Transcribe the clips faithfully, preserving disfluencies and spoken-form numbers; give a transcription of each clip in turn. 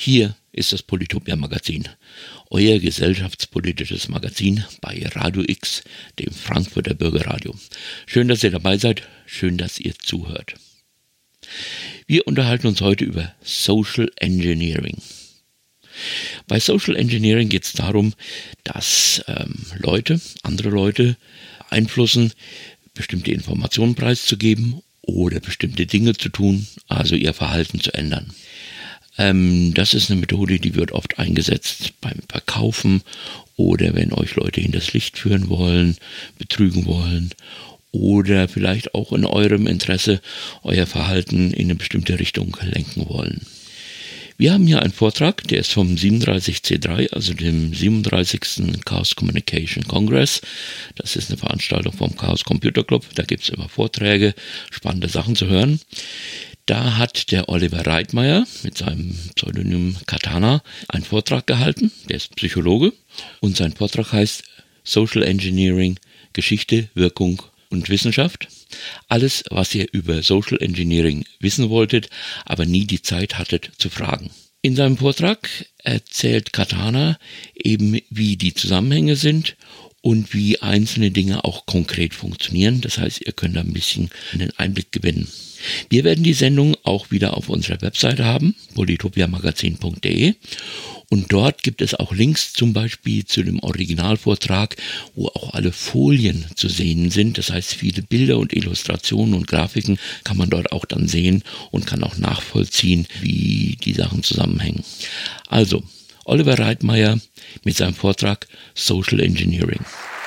Hier ist das Polytopia Magazin, euer gesellschaftspolitisches Magazin bei Radio X, dem Frankfurter Bürgerradio. Schön, dass ihr dabei seid, schön, dass ihr zuhört. Wir unterhalten uns heute über Social Engineering. Bei Social Engineering geht es darum, dass ähm, Leute, andere Leute beeinflussen, bestimmte Informationen preiszugeben oder bestimmte Dinge zu tun, also ihr Verhalten zu ändern. Ähm, das ist eine Methode, die wird oft eingesetzt beim Verkaufen oder wenn euch Leute hinters Licht führen wollen, betrügen wollen oder vielleicht auch in eurem Interesse euer Verhalten in eine bestimmte Richtung lenken wollen. Wir haben hier einen Vortrag, der ist vom siebenunddreißig C drei, also dem siebenunddreißigsten Chaos Communication Congress. Das ist eine Veranstaltung vom Chaos Computer Club. Da gibt es immer Vorträge, spannende Sachen zu hören. Da hat der Oliver Reitmeier mit seinem Pseudonym Katana einen Vortrag gehalten. Der ist Psychologe und sein Vortrag heißt Social Engineering, Geschichte, Wirkung und Wissenschaft. Alles, was ihr über Social Engineering wissen wolltet, aber nie die Zeit hattet zu fragen. In seinem Vortrag erzählt Katana eben, wie die Zusammenhänge sind und wie einzelne Dinge auch konkret funktionieren. Das heißt, ihr könnt da ein bisschen einen Einblick gewinnen. Wir werden die Sendung auch wieder auf unserer Webseite haben, polytopiamagazin punkt de, und dort gibt es auch Links zum Beispiel zu dem Originalvortrag, wo auch alle Folien zu sehen sind. Das heißt, viele Bilder und Illustrationen und Grafiken kann man dort auch dann sehen und kann auch nachvollziehen, wie die Sachen zusammenhängen. Also, Oliver Reitmeier mit seinem Vortrag Social Engineering.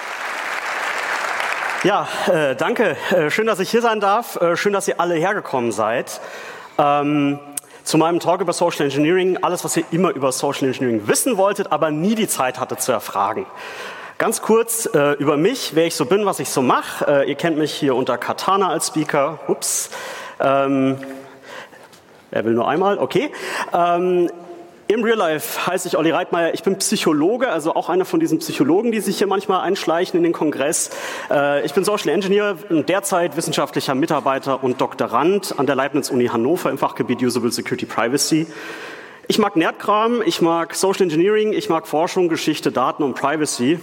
Ja, äh, danke. Äh, schön, dass ich hier sein darf. Äh, schön, dass ihr alle hergekommen seid. Ähm, zu meinem Talk über Social Engineering. Alles, was ihr immer über Social Engineering wissen wolltet, aber nie die Zeit hattet zu erfragen. Ganz kurz äh, über mich, wer ich so bin, was ich so mache. Äh, ihr kennt mich hier unter Katana als Speaker. Ups. Ähm, er will nur einmal. Okay. Ähm, Im Real Life heiße ich Olli Reitmeier, ich bin Psychologe, also auch einer von diesen Psychologen, die sich hier manchmal einschleichen in den Kongress. Ich bin Social Engineer und derzeit wissenschaftlicher Mitarbeiter und Doktorand an der Leibniz-Uni Hannover im Fachgebiet Usable Security Privacy. Ich mag Nerdkram, ich mag Social Engineering, ich mag Forschung, Geschichte, Daten und Privacy.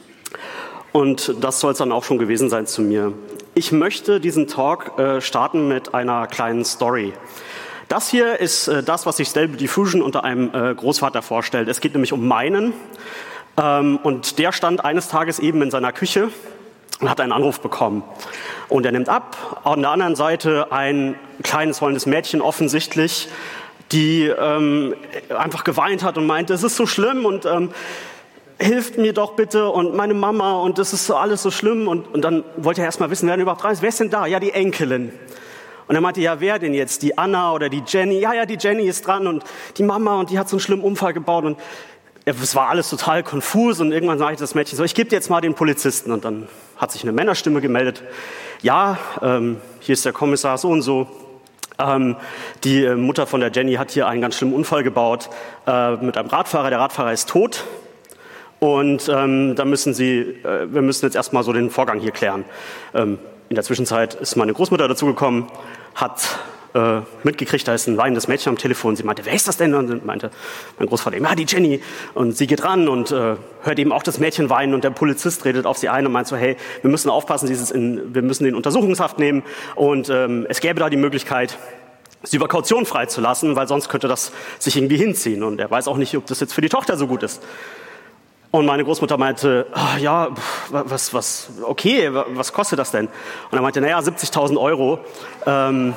Und das soll es dann auch schon gewesen sein zu mir. Ich möchte diesen Talk starten mit einer kleinen Story. Das hier ist äh, das, was sich Stable Diffusion unter einem äh, Großvater vorstellt. Es geht nämlich um meinen. Ähm, und der stand eines Tages eben in seiner Küche und hat einen Anruf bekommen. Und er nimmt ab. An der anderen Seite ein kleines, wollendes Mädchen offensichtlich, die ähm, einfach geweint hat und meinte, es ist so schlimm und ähm, hilft mir doch bitte und meine Mama und das ist alles so schlimm. Und, und dann wollte er erst mal wissen, wer denn überhaupt dran ist. Wer ist denn da? Ja, die Enkelin. Und er meinte, ja, wer denn jetzt? Die Anna oder die Jenny? Ja, ja, die Jenny ist dran und die Mama und die hat so einen schlimmen Unfall gebaut. Und es war alles total konfus und irgendwann sagte das Mädchen so, ich gebe dir jetzt mal den Polizisten. Und dann hat sich eine Männerstimme gemeldet. Ja, ähm, hier ist der Kommissar so und so. Ähm, die äh, Mutter von der Jenny hat hier einen ganz schlimmen Unfall gebaut äh, mit einem Radfahrer. Der Radfahrer ist tot. Und ähm, da müssen Sie, äh, wir müssen jetzt erstmal so den Vorgang hier klären. Ähm, In der Zwischenzeit ist meine Großmutter dazugekommen, hat äh, mitgekriegt, da ist ein weinendes Mädchen am Telefon. Sie meinte, wer ist das denn? Und meinte mein Großvater, ja, die Jenny. Und sie geht ran und äh, hört eben auch das Mädchen weinen. Und der Polizist redet auf sie ein und meint so, hey, wir müssen aufpassen, dieses in, wir müssen den Untersuchungshaft nehmen. Und ähm, es gäbe da die Möglichkeit, sie über Kaution freizulassen, weil sonst könnte das sich irgendwie hinziehen. Und er weiß auch nicht, ob das jetzt für die Tochter so gut ist. Und meine Großmutter meinte, oh, ja, was, was, okay, was kostet das denn? Und er meinte, naja, siebzigtausend Euro ähm,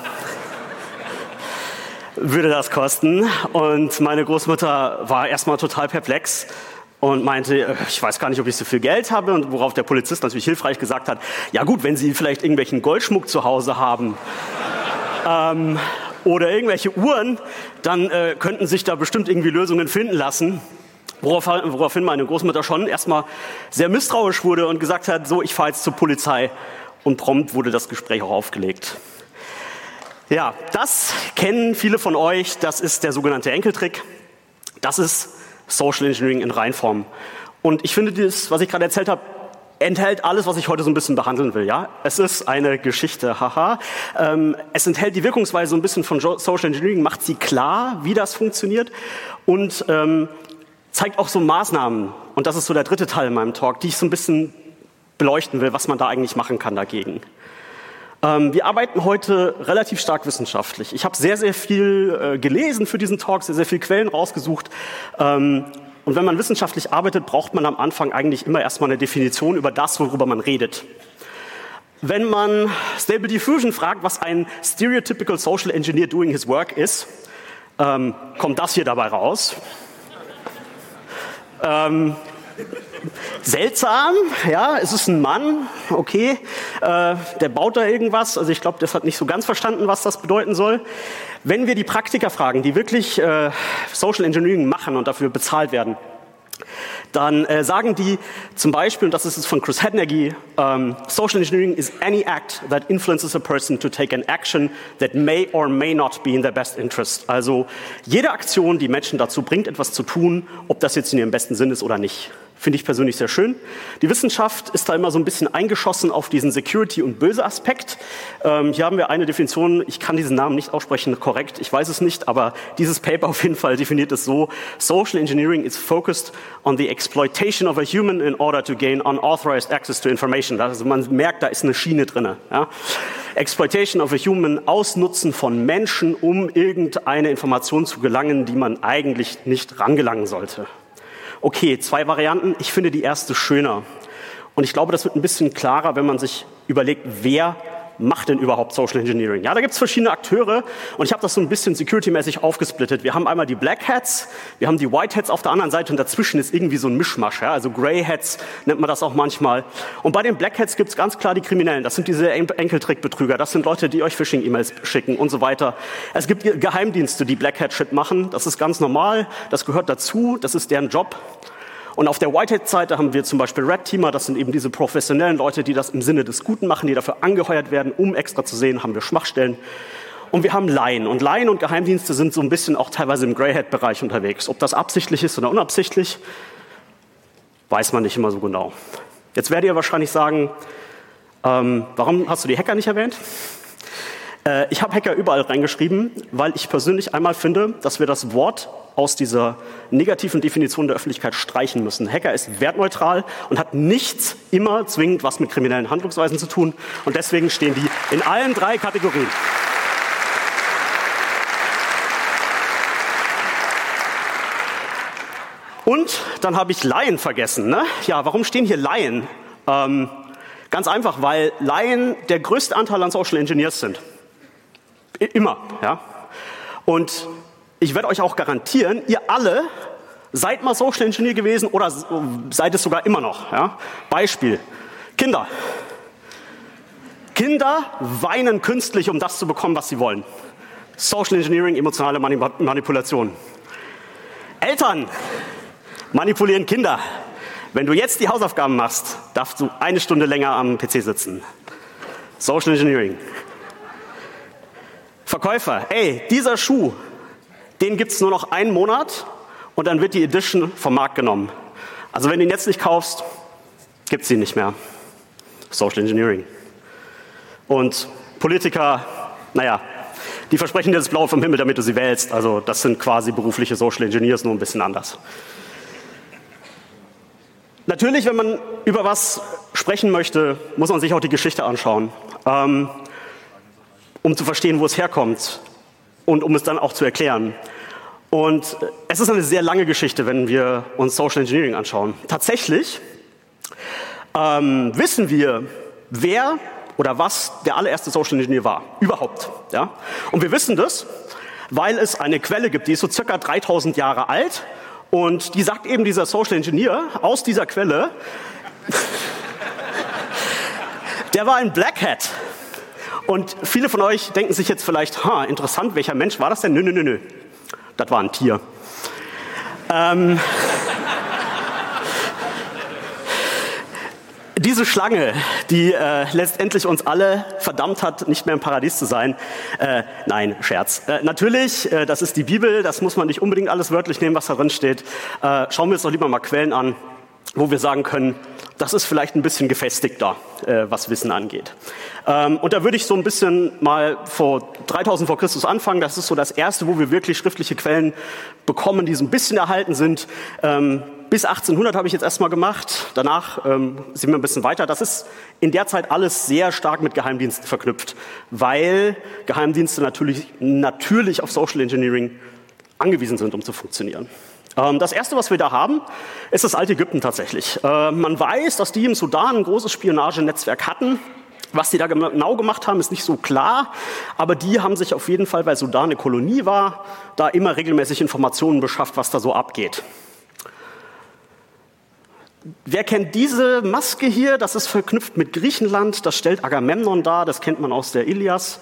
würde das kosten. Und meine Großmutter war erstmal total perplex und meinte, ich weiß gar nicht, ob ich so viel Geld habe. Und worauf der Polizist natürlich hilfreich gesagt hat, ja gut, wenn Sie vielleicht irgendwelchen Goldschmuck zu Hause haben ähm, oder irgendwelche Uhren, dann äh, könnten sich da bestimmt irgendwie Lösungen finden lassen. Worauf, woraufhin meine Großmutter schon erstmal sehr misstrauisch wurde und gesagt hat, so, ich fahre jetzt zur Polizei. Und prompt wurde das Gespräch auch aufgelegt. Ja, das kennen viele von euch, das ist der sogenannte Enkeltrick. Das ist Social Engineering in Reinform. Und ich finde das, was ich gerade erzählt habe, enthält alles, was ich heute so ein bisschen behandeln will. Ja, es ist eine Geschichte, haha. Ähm, es enthält die Wirkungsweise so ein bisschen von Social Engineering, macht sie klar, wie das funktioniert und ähm, zeigt auch so Maßnahmen. Und das ist so der dritte Teil in meinem Talk, die ich so ein bisschen beleuchten will, was man da eigentlich machen kann dagegen. Ähm, wir arbeiten heute relativ stark wissenschaftlich. Ich habe sehr, sehr viel äh, gelesen für diesen Talk, sehr, sehr viele Quellen rausgesucht. Ähm, und wenn man wissenschaftlich arbeitet, braucht man am Anfang eigentlich immer erstmal eine Definition über das, worüber man redet. Wenn man Stable Diffusion fragt, was ein stereotypical social engineer doing his work ist, ähm, kommt das hier dabei raus. Ähm, Seltsam, ja, es ist ein Mann, okay, äh, der baut da irgendwas, also ich glaube, das hat nicht so ganz verstanden, was das bedeuten soll. Wenn wir die Praktiker fragen, die wirklich äh, Social Engineering machen und dafür bezahlt werden, dann äh, sagen die zum Beispiel, und das ist es von Chris Hednegi, um, Social Engineering is any act that influences a person to take an action that may or may not be in their best interest. Also jede Aktion, die Menschen dazu bringt, etwas zu tun, ob das jetzt in ihrem besten Sinn ist oder nicht. Finde ich persönlich sehr schön. Die Wissenschaft ist da immer so ein bisschen eingeschossen auf diesen Security- und Böse-Aspekt. Ähm, hier haben wir eine Definition, ich kann diesen Namen nicht aussprechen korrekt, ich weiß es nicht, aber dieses Paper auf jeden Fall definiert es so: Social Engineering is focused on the exploitation of a human in order to gain unauthorized access to information. Also man merkt, da ist eine Schiene drin. Ja? Exploitation of a human, Ausnutzen von Menschen, um irgendeine Information zu gelangen, die man eigentlich nicht rangelangen sollte. Okay, zwei Varianten. Ich finde die erste schöner. Und ich glaube, das wird ein bisschen klarer, wenn man sich überlegt, wer macht denn überhaupt Social Engineering? Ja, da gibt es verschiedene Akteure und ich habe das so ein bisschen security-mäßig aufgesplittet. Wir haben einmal die Black Hats, wir haben die White Hats auf der anderen Seite und dazwischen ist irgendwie so ein Mischmasch. Ja? Also Grey Hats nennt man das auch manchmal. Und bei den Black Hats gibt es ganz klar die Kriminellen. Das sind diese Enkeltrickbetrüger, das sind Leute, die euch Phishing-E-Mails schicken und so weiter. Es gibt Geheimdienste, die Black Hat-Shit machen. Das ist ganz normal, das gehört dazu, das ist deren Job. Und auf der Whitehead-Seite haben wir zum Beispiel Red Teamer, das sind eben diese professionellen Leute, die das im Sinne des Guten machen, die dafür angeheuert werden, um extra zu sehen, haben wir Schwachstellen. Und wir haben Laien. Und Laien und Geheimdienste sind so ein bisschen auch teilweise im Greyhead-Bereich unterwegs. Ob das absichtlich ist oder unabsichtlich, weiß man nicht immer so genau. Jetzt werdet ihr wahrscheinlich sagen, ähm, warum hast du die Hacker nicht erwähnt? Äh, ich habe Hacker überall reingeschrieben, weil ich persönlich einmal finde, dass wir das Wort aus dieser negativen Definition der Öffentlichkeit streichen müssen. Hacker ist wertneutral und hat nichts immer zwingend was mit kriminellen Handlungsweisen zu tun. Und deswegen stehen die in allen drei Kategorien. Und dann habe ich Laien vergessen. Ne? Ja, warum stehen hier Laien? Ähm, ganz einfach, weil Laien der größte Anteil an Social Engineers sind. I- immer, ja. Und ich werde euch auch garantieren, ihr alle seid mal Social Engineer gewesen oder seid es sogar immer noch. Ja? Beispiel, Kinder. Kinder weinen künstlich, um das zu bekommen, was sie wollen. Social Engineering, emotionale Manipulation. Eltern manipulieren Kinder. Wenn du jetzt die Hausaufgaben machst, darfst du eine Stunde länger am P C sitzen. Social Engineering. Verkäufer, ey, dieser Schuh, den gibt es nur noch einen Monat und dann wird die Edition vom Markt genommen. Also wenn du ihn jetzt nicht kaufst, gibt es sie nicht mehr. Social Engineering. Und Politiker, naja, die versprechen dir das Blaue vom Himmel, damit du sie wählst. Also das sind quasi berufliche Social Engineers, nur ein bisschen anders. Natürlich, wenn man über was sprechen möchte, muss man sich auch die Geschichte anschauen, ähm, um zu verstehen, wo es herkommt. Und um es dann auch zu erklären. Und es ist eine sehr lange Geschichte, wenn wir uns Social Engineering anschauen. Tatsächlich ähm, wissen wir, wer oder was der allererste Social Engineer war. Überhaupt. Ja? Und wir wissen das, weil es eine Quelle gibt, die ist so circa dreitausend Jahre alt. Und die sagt eben dieser Social Engineer aus dieser Quelle, der war ein Black Hat. Und viele von euch denken sich jetzt vielleicht, ha, interessant, welcher Mensch war das denn? Nö, nö, nö, nö. Das war ein Tier. Ähm, diese Schlange, die äh, letztendlich uns alle verdammt hat, nicht mehr im Paradies zu sein. Äh, nein, Scherz. Äh, natürlich, äh, das ist die Bibel, das muss man nicht unbedingt alles wörtlich nehmen, was da drin steht. Äh, schauen wir uns doch lieber mal Quellen an. wo wir sagen können, das ist vielleicht ein bisschen gefestigter, äh, was Wissen angeht. Ähm, und da würde ich so ein bisschen mal vor dreitausend vor Christus anfangen. Das ist so das Erste, wo wir wirklich schriftliche Quellen bekommen, die so ein bisschen erhalten sind. Ähm, bis achtzehnhundert habe ich jetzt erstmal gemacht. Danach ähm, sind wir ein bisschen weiter. Das ist in der Zeit alles sehr stark mit Geheimdiensten verknüpft, weil Geheimdienste natürlich, natürlich auf Social Engineering angewiesen sind, um zu funktionieren. Das Erste, was wir da haben, ist das alte Ägypten tatsächlich. Man weiß, dass die im Sudan ein großes Spionagenetzwerk hatten. Was die da genau gemacht haben, ist nicht so klar. Aber die haben sich auf jeden Fall, weil Sudan eine Kolonie war, da immer regelmäßig Informationen beschafft, was da so abgeht. Wer kennt diese Maske hier? Das ist verknüpft mit Griechenland. Das stellt Agamemnon dar. Das kennt man aus der Ilias.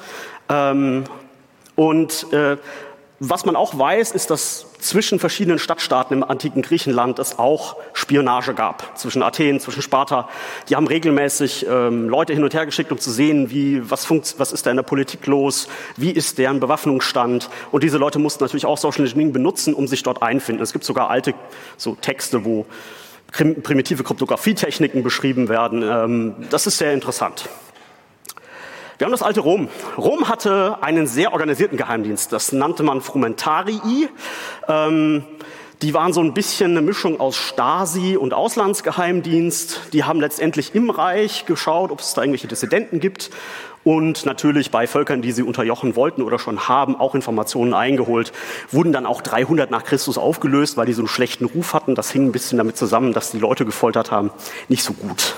Und was man auch weiß, ist, dass zwischen verschiedenen Stadtstaaten im antiken Griechenland es auch Spionage gab. Zwischen Athen, zwischen Sparta. Die haben regelmäßig ähm, Leute hin und her geschickt, um zu sehen, wie, was, funkt, was ist da in der Politik los, wie ist deren Bewaffnungsstand. Und diese Leute mussten natürlich auch Social Engineering benutzen, um sich dort einfinden. Es gibt sogar alte so Texte, wo primitive Kryptographie-Techniken beschrieben werden. Ähm, das ist sehr interessant. Wir haben das alte Rom. Rom hatte einen sehr organisierten Geheimdienst. Das nannte man Frumentarii. Ähm, die waren so ein bisschen eine Mischung aus Stasi und Auslandsgeheimdienst. Die haben letztendlich im Reich geschaut, ob es da irgendwelche Dissidenten gibt. Und natürlich bei Völkern, die sie unterjochen wollten oder schon haben, auch Informationen eingeholt. Wurden dann auch dreihundert nach Christus aufgelöst, weil die so einen schlechten Ruf hatten. Das hing ein bisschen damit zusammen, dass die Leute gefoltert haben. Nicht so gut.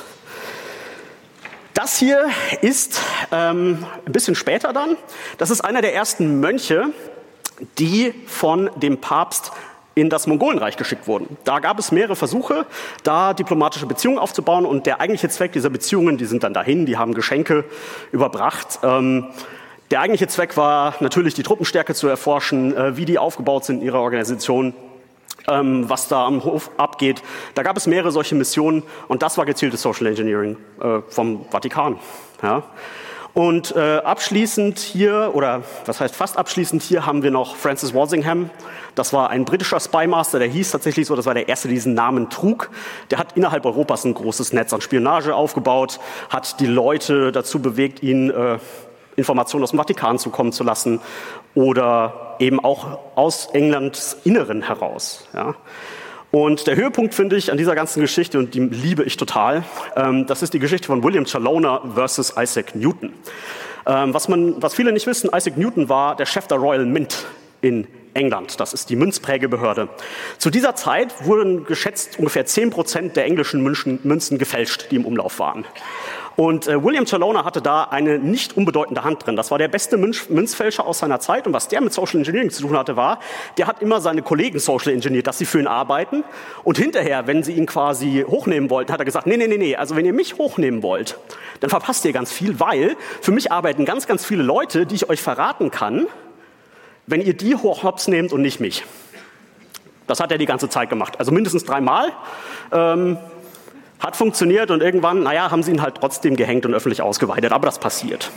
Das hier ist ähm, ein bisschen später dann. Das ist einer der ersten Mönche, die von dem Papst in das Mongolenreich geschickt wurden. Da gab es mehrere Versuche, da diplomatische Beziehungen aufzubauen. Und der eigentliche Zweck dieser Beziehungen, die sind dann dahin, die haben Geschenke überbracht. Ähm, der eigentliche Zweck war natürlich, die Truppenstärke zu erforschen, äh, wie die aufgebaut sind in ihrer Organisation. Was da am Hof abgeht. Da gab es mehrere solche Missionen und das war gezieltes Social Engineering äh, vom Vatikan. Ja. Und äh, abschließend hier, oder was heißt fast abschließend hier, haben wir noch Francis Walsingham. Das war ein britischer Spymaster, der hieß tatsächlich so, das war der erste, der diesen Namen trug. Der hat innerhalb Europas ein großes Netz an Spionage aufgebaut, hat die Leute dazu bewegt, ihn äh, Informationen aus dem Vatikan zukommen zu lassen oder eben auch aus Englands Inneren heraus. Ja. Und der Höhepunkt, finde ich, an dieser ganzen Geschichte, und die liebe ich total, ähm, das ist die Geschichte von William Chaloner versus Isaac Newton. Ähm, was, man, was viele nicht wissen, Isaac Newton war der Chef der Royal Mint in England. Das ist die Münzprägebehörde. Zu dieser Zeit wurden geschätzt ungefähr zehn Prozent der englischen Münzen, Münzen gefälscht, die im Umlauf waren. Und äh, William Chaloner hatte da eine nicht unbedeutende Hand drin. Das war der beste Münz, Münzfälscher aus seiner Zeit. Und was der mit Social Engineering zu tun hatte, war, der hat immer seine Kollegen social engineert, dass sie für ihn arbeiten. Und hinterher, wenn sie ihn quasi hochnehmen wollten, hat er gesagt, nee, nee, nee, nee, also wenn ihr mich hochnehmen wollt, dann verpasst ihr ganz viel, weil für mich arbeiten ganz, ganz viele Leute, die ich euch verraten kann, wenn ihr die hochhops nehmt und nicht mich. Das hat er die ganze Zeit gemacht. Also mindestens dreimal. Ähm, Hat funktioniert und irgendwann, naja, haben sie ihn halt trotzdem gehängt und öffentlich ausgeweitet. Aber das passiert.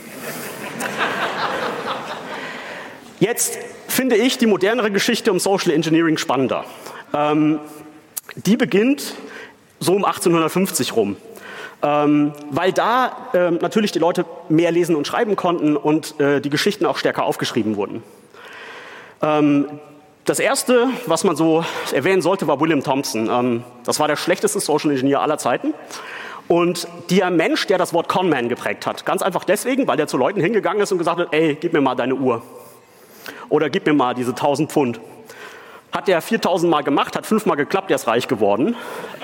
Jetzt finde ich die modernere Geschichte um Social Engineering spannender. Ähm, die beginnt so um achtzehnhundertfünfzig rum. Ähm, weil da ähm, natürlich die Leute mehr lesen und schreiben konnten und äh, die Geschichten auch stärker aufgeschrieben wurden. Ähm, Das erste, was man so erwähnen sollte, war William Thompson. Das war der schlechteste Social Engineer aller Zeiten. Und der Mensch, der das Wort Conman geprägt hat. Ganz einfach deswegen, weil der zu Leuten hingegangen ist und gesagt hat, ey, gib mir mal deine Uhr. Oder gib mir mal diese tausend Pfund. Hat der viertausend Mal gemacht, hat fünfmal geklappt, der ist reich geworden.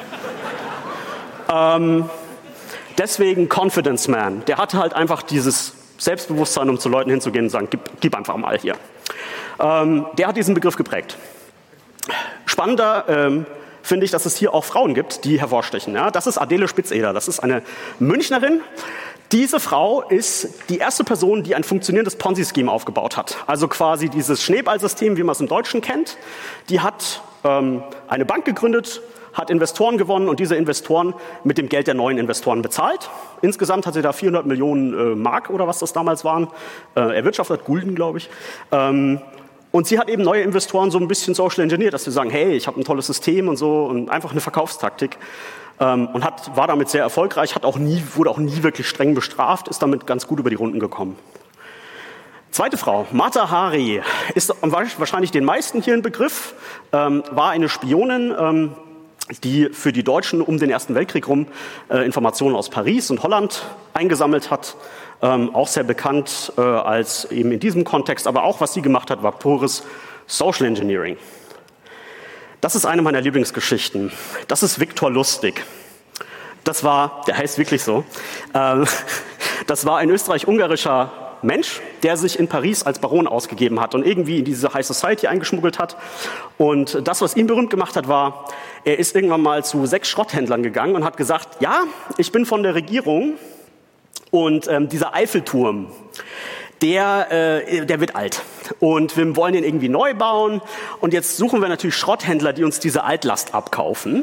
ähm, deswegen Confidence Man. Der hatte halt einfach dieses Selbstbewusstsein, um zu Leuten hinzugehen und zu sagen, gib, gib einfach mal hier. Ähm, der hat diesen Begriff geprägt. Spannender ähm, finde ich, dass es hier auch Frauen gibt, die hervorstechen. Ja? Das ist Adele Spitzeder, das ist eine Münchnerin. Diese Frau ist die erste Person, die ein funktionierendes Ponzi-Scheme aufgebaut hat. Also quasi dieses Schneeballsystem, wie man es im Deutschen kennt. Die hat ähm, eine Bank gegründet, hat Investoren gewonnen und diese Investoren mit dem Geld der neuen Investoren bezahlt. Insgesamt hat sie da vierhundert Millionen äh, Mark oder was das damals waren, äh, erwirtschaftet, Gulden, glaube ich. Ähm, Und sie hat eben neue Investoren so ein bisschen social engineert, dass sie sagen, hey, ich habe ein tolles System und so und einfach eine Verkaufstaktik. Ähm, und hat, war damit sehr erfolgreich, hat auch nie, wurde auch nie wirklich streng bestraft, ist damit ganz gut über die Runden gekommen. Zweite Frau, Mata Hari, ist wahrscheinlich den meisten hier ein Begriff, ähm, war eine Spionin, ähm, die für die Deutschen um den Ersten Weltkrieg rum äh, Informationen aus Paris und Holland eingesammelt hat. Ähm, auch sehr bekannt äh, als eben in diesem Kontext, aber auch was sie gemacht hat, war pures Social Engineering. Das ist eine meiner Lieblingsgeschichten. Das ist Viktor Lustig. Das war, der heißt wirklich so, äh, das war ein österreich-ungarischer Mensch, der sich in Paris als Baron ausgegeben hat und irgendwie in diese High Society eingeschmuggelt hat. Und das, was ihn berühmt gemacht hat, war, er ist irgendwann mal zu sechs Schrotthändlern gegangen und hat gesagt, ja, ich bin von der Regierung und ähm, dieser Eiffelturm, der, äh, der wird alt und wir wollen den irgendwie neu bauen und jetzt suchen wir natürlich Schrotthändler, die uns diese Altlast abkaufen.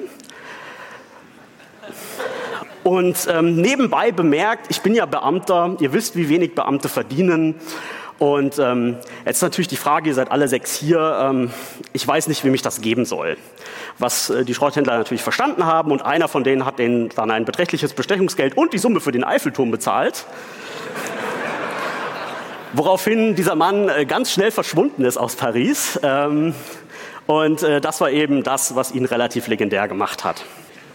Und ähm, nebenbei bemerkt, ich bin ja Beamter, ihr wisst, wie wenig Beamte verdienen. Und ähm, jetzt natürlich die Frage, ihr seid alle sechs hier, ähm, ich weiß nicht, wem ich das geben soll. Was äh, die Schrotthändler natürlich verstanden haben und einer von denen hat denen dann ein beträchtliches Bestechungsgeld und die Summe für den Eiffelturm bezahlt. Woraufhin dieser Mann äh, ganz schnell verschwunden ist aus Paris. Ähm, und äh, das war eben das, was ihn relativ legendär gemacht hat.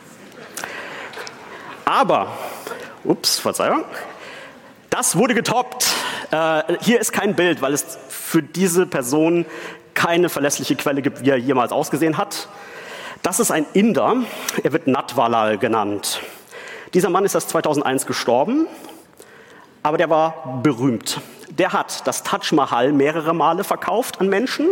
Aber, ups, Verzeihung, das wurde getoppt. Äh, hier ist kein Bild, weil es für diese Person keine verlässliche Quelle gibt, wie er jemals ausgesehen hat. Das ist ein Inder, er wird Natwalal genannt. Dieser Mann ist erst zweitausendeins gestorben, aber der war berühmt. Der hat das Taj Mahal mehrere Male verkauft an Menschen,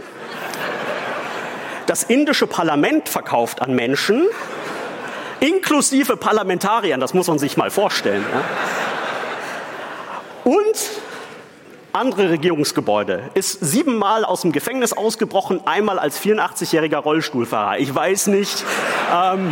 das indische Parlament verkauft an Menschen, inklusive Parlamentariern, das muss man sich mal vorstellen. Ja. Und andere Regierungsgebäude. Ist siebenmal aus dem Gefängnis ausgebrochen, einmal als vierundachtzigjähriger Rollstuhlfahrer. Ich weiß nicht. Ähm,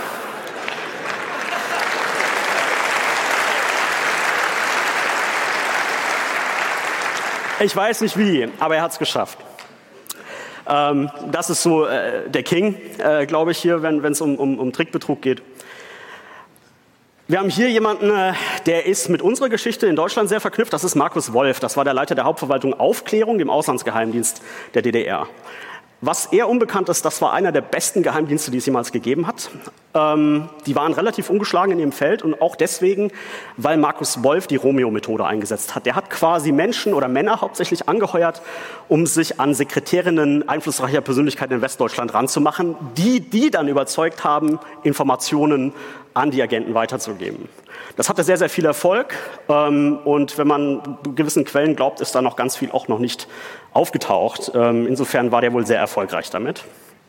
ich weiß nicht wie, aber er hat es geschafft. Ähm, das ist so äh, der King, äh, glaube ich, hier, wenn es um, um, um Trickbetrug geht. Wir haben hier jemanden, äh, der ist mit unserer Geschichte in Deutschland sehr verknüpft. Das ist Markus Wolf. Das war der Leiter der Hauptverwaltung Aufklärung, dem Auslandsgeheimdienst der D D R. Was eher unbekannt ist, das war einer der besten Geheimdienste, die es jemals gegeben hat. Ähm, die waren relativ ungeschlagen in ihrem Feld und auch deswegen, weil Markus Wolf die Romeo-Methode eingesetzt hat. Der hat quasi Menschen oder Männer hauptsächlich angeheuert, um sich an Sekretärinnen einflussreicher Persönlichkeiten in Westdeutschland ranzumachen, die die dann überzeugt haben, Informationen an die Agenten weiterzugeben. Das hatte sehr, sehr viel Erfolg ähm, und wenn man gewissen Quellen glaubt, ist da noch ganz viel auch noch nicht aufgetaucht. Ähm, insofern war der wohl sehr erfolgreich damit.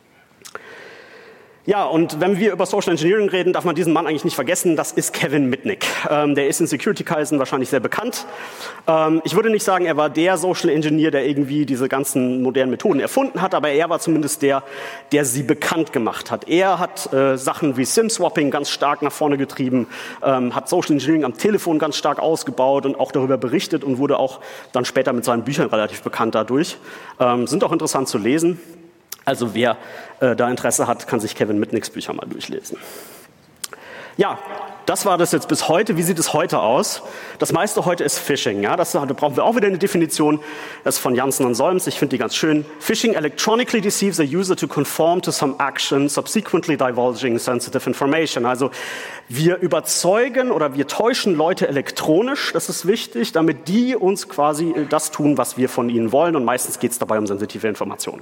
Ja, und wenn wir über Social Engineering reden, darf man diesen Mann eigentlich nicht vergessen. Das ist Kevin Mitnick. Ähm, der ist in Security-Kreisen wahrscheinlich sehr bekannt. Ähm, ich würde nicht sagen, er war der Social Engineer, der irgendwie diese ganzen modernen Methoden erfunden hat, aber er war zumindest der, der sie bekannt gemacht hat. Er hat äh, Sachen wie SIM-Swapping ganz stark nach vorne getrieben, ähm, hat Social Engineering am Telefon ganz stark ausgebaut und auch darüber berichtet und wurde auch dann später mit seinen Büchern relativ bekannt dadurch. Ähm, sind auch interessant zu lesen. Also wer äh, da Interesse hat, kann sich Kevin Mitnicks Bücher mal durchlesen. Ja, das war das jetzt bis heute. Wie sieht es heute aus? Das meiste heute ist Phishing. Ja, das, da brauchen wir auch wieder eine Definition. Das ist von Janssen und Solms. Ich finde die ganz schön. Phishing electronically deceives a user to conform to some action, subsequently divulging sensitive information. Also wir überzeugen oder wir täuschen Leute elektronisch. Das ist wichtig, damit die uns quasi das tun, was wir von ihnen wollen. Und meistens geht es dabei um sensitive Informationen.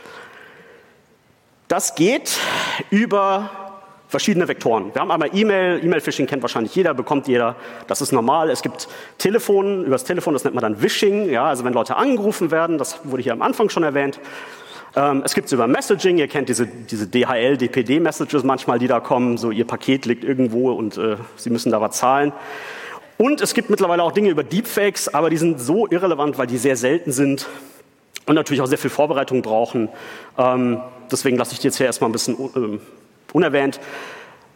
Das geht über verschiedene Vektoren. Wir haben einmal E-Mail. E-Mail-Phishing kennt wahrscheinlich jeder, bekommt jeder. Das ist normal. Es gibt Telefon, über das Telefon, das nennt man dann Wishing. Ja, also wenn Leute angerufen werden, das wurde hier am Anfang schon erwähnt. Ähm, es gibt es über Messaging. Ihr kennt diese, diese D H L, D P D-Messages manchmal, die da kommen. So, ihr Paket liegt irgendwo und äh, Sie müssen da was zahlen. Und es gibt mittlerweile auch Dinge über Deepfakes, aber die sind so irrelevant, weil die sehr selten sind und natürlich auch sehr viel Vorbereitung brauchen. Ähm, deswegen lasse ich die jetzt hier erstmal ein bisschen un- unerwähnt.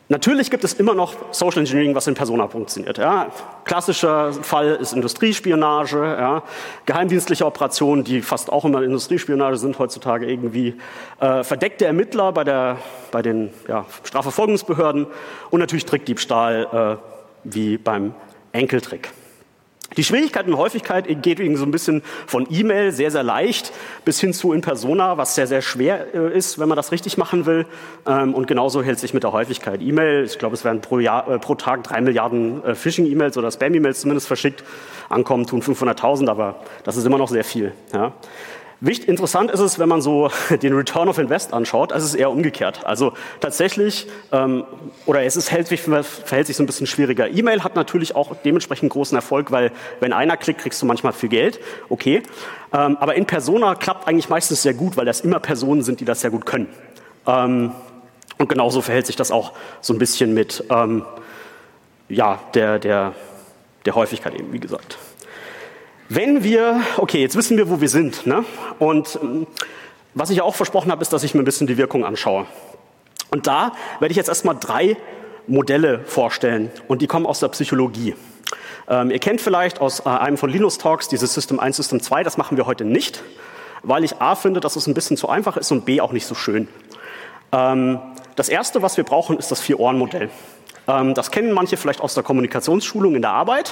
Natürlich gibt es immer noch Social Engineering, was in Persona funktioniert. Ja. Klassischer Fall ist Industriespionage, ja. Geheimdienstliche Operationen, die fast auch immer Industriespionage sind heutzutage irgendwie, äh, verdeckte Ermittler bei, der, bei den ja, Strafverfolgungsbehörden und natürlich Trickdiebstahl, äh, wie beim Enkeltrick. Die Schwierigkeit und Häufigkeit geht so ein bisschen von E-Mail, sehr, sehr leicht, bis hin zu in Persona, was sehr, sehr schwer äh, ist, wenn man das richtig machen will. Ähm, und genauso hält sich mit der Häufigkeit. E-Mail, ich glaube, es werden pro, Jahr, äh, pro Tag drei Milliarden äh, Phishing-E-Mails oder Spam-E-Mails zumindest verschickt. Ankommen tun fünfhunderttausend, aber das ist immer noch sehr viel. Ja. Wichtig, interessant ist es, wenn man so den Return of Invest anschaut, es ist eher umgekehrt. Also tatsächlich, ähm, oder es ist, hält, verhält sich so ein bisschen schwieriger. E-Mail hat natürlich auch dementsprechend großen Erfolg, weil wenn einer klickt, kriegst du manchmal viel Geld, okay. Ähm, aber in Persona klappt eigentlich meistens sehr gut, weil das immer Personen sind, die das sehr gut können. Ähm, und genauso verhält sich das auch so ein bisschen mit ähm, ja, der, der, der Häufigkeit eben, wie gesagt. Wenn wir, okay, jetzt wissen wir, wo wir sind, ne? Und ähm, was ich ja auch versprochen habe, ist, dass ich mir ein bisschen die Wirkung anschaue. Und da werde ich jetzt erstmal drei Modelle vorstellen und die kommen aus der Psychologie. Ähm, ihr kennt vielleicht aus äh, einem von Linus Talks dieses System eins, System zwei, das machen wir heute nicht, weil ich A finde, dass es ein bisschen zu einfach ist und B auch nicht so schön. Ähm, das erste, was wir brauchen, ist das Vier-Ohren-Modell. Ähm, das kennen manche vielleicht aus der Kommunikationsschulung in der Arbeit.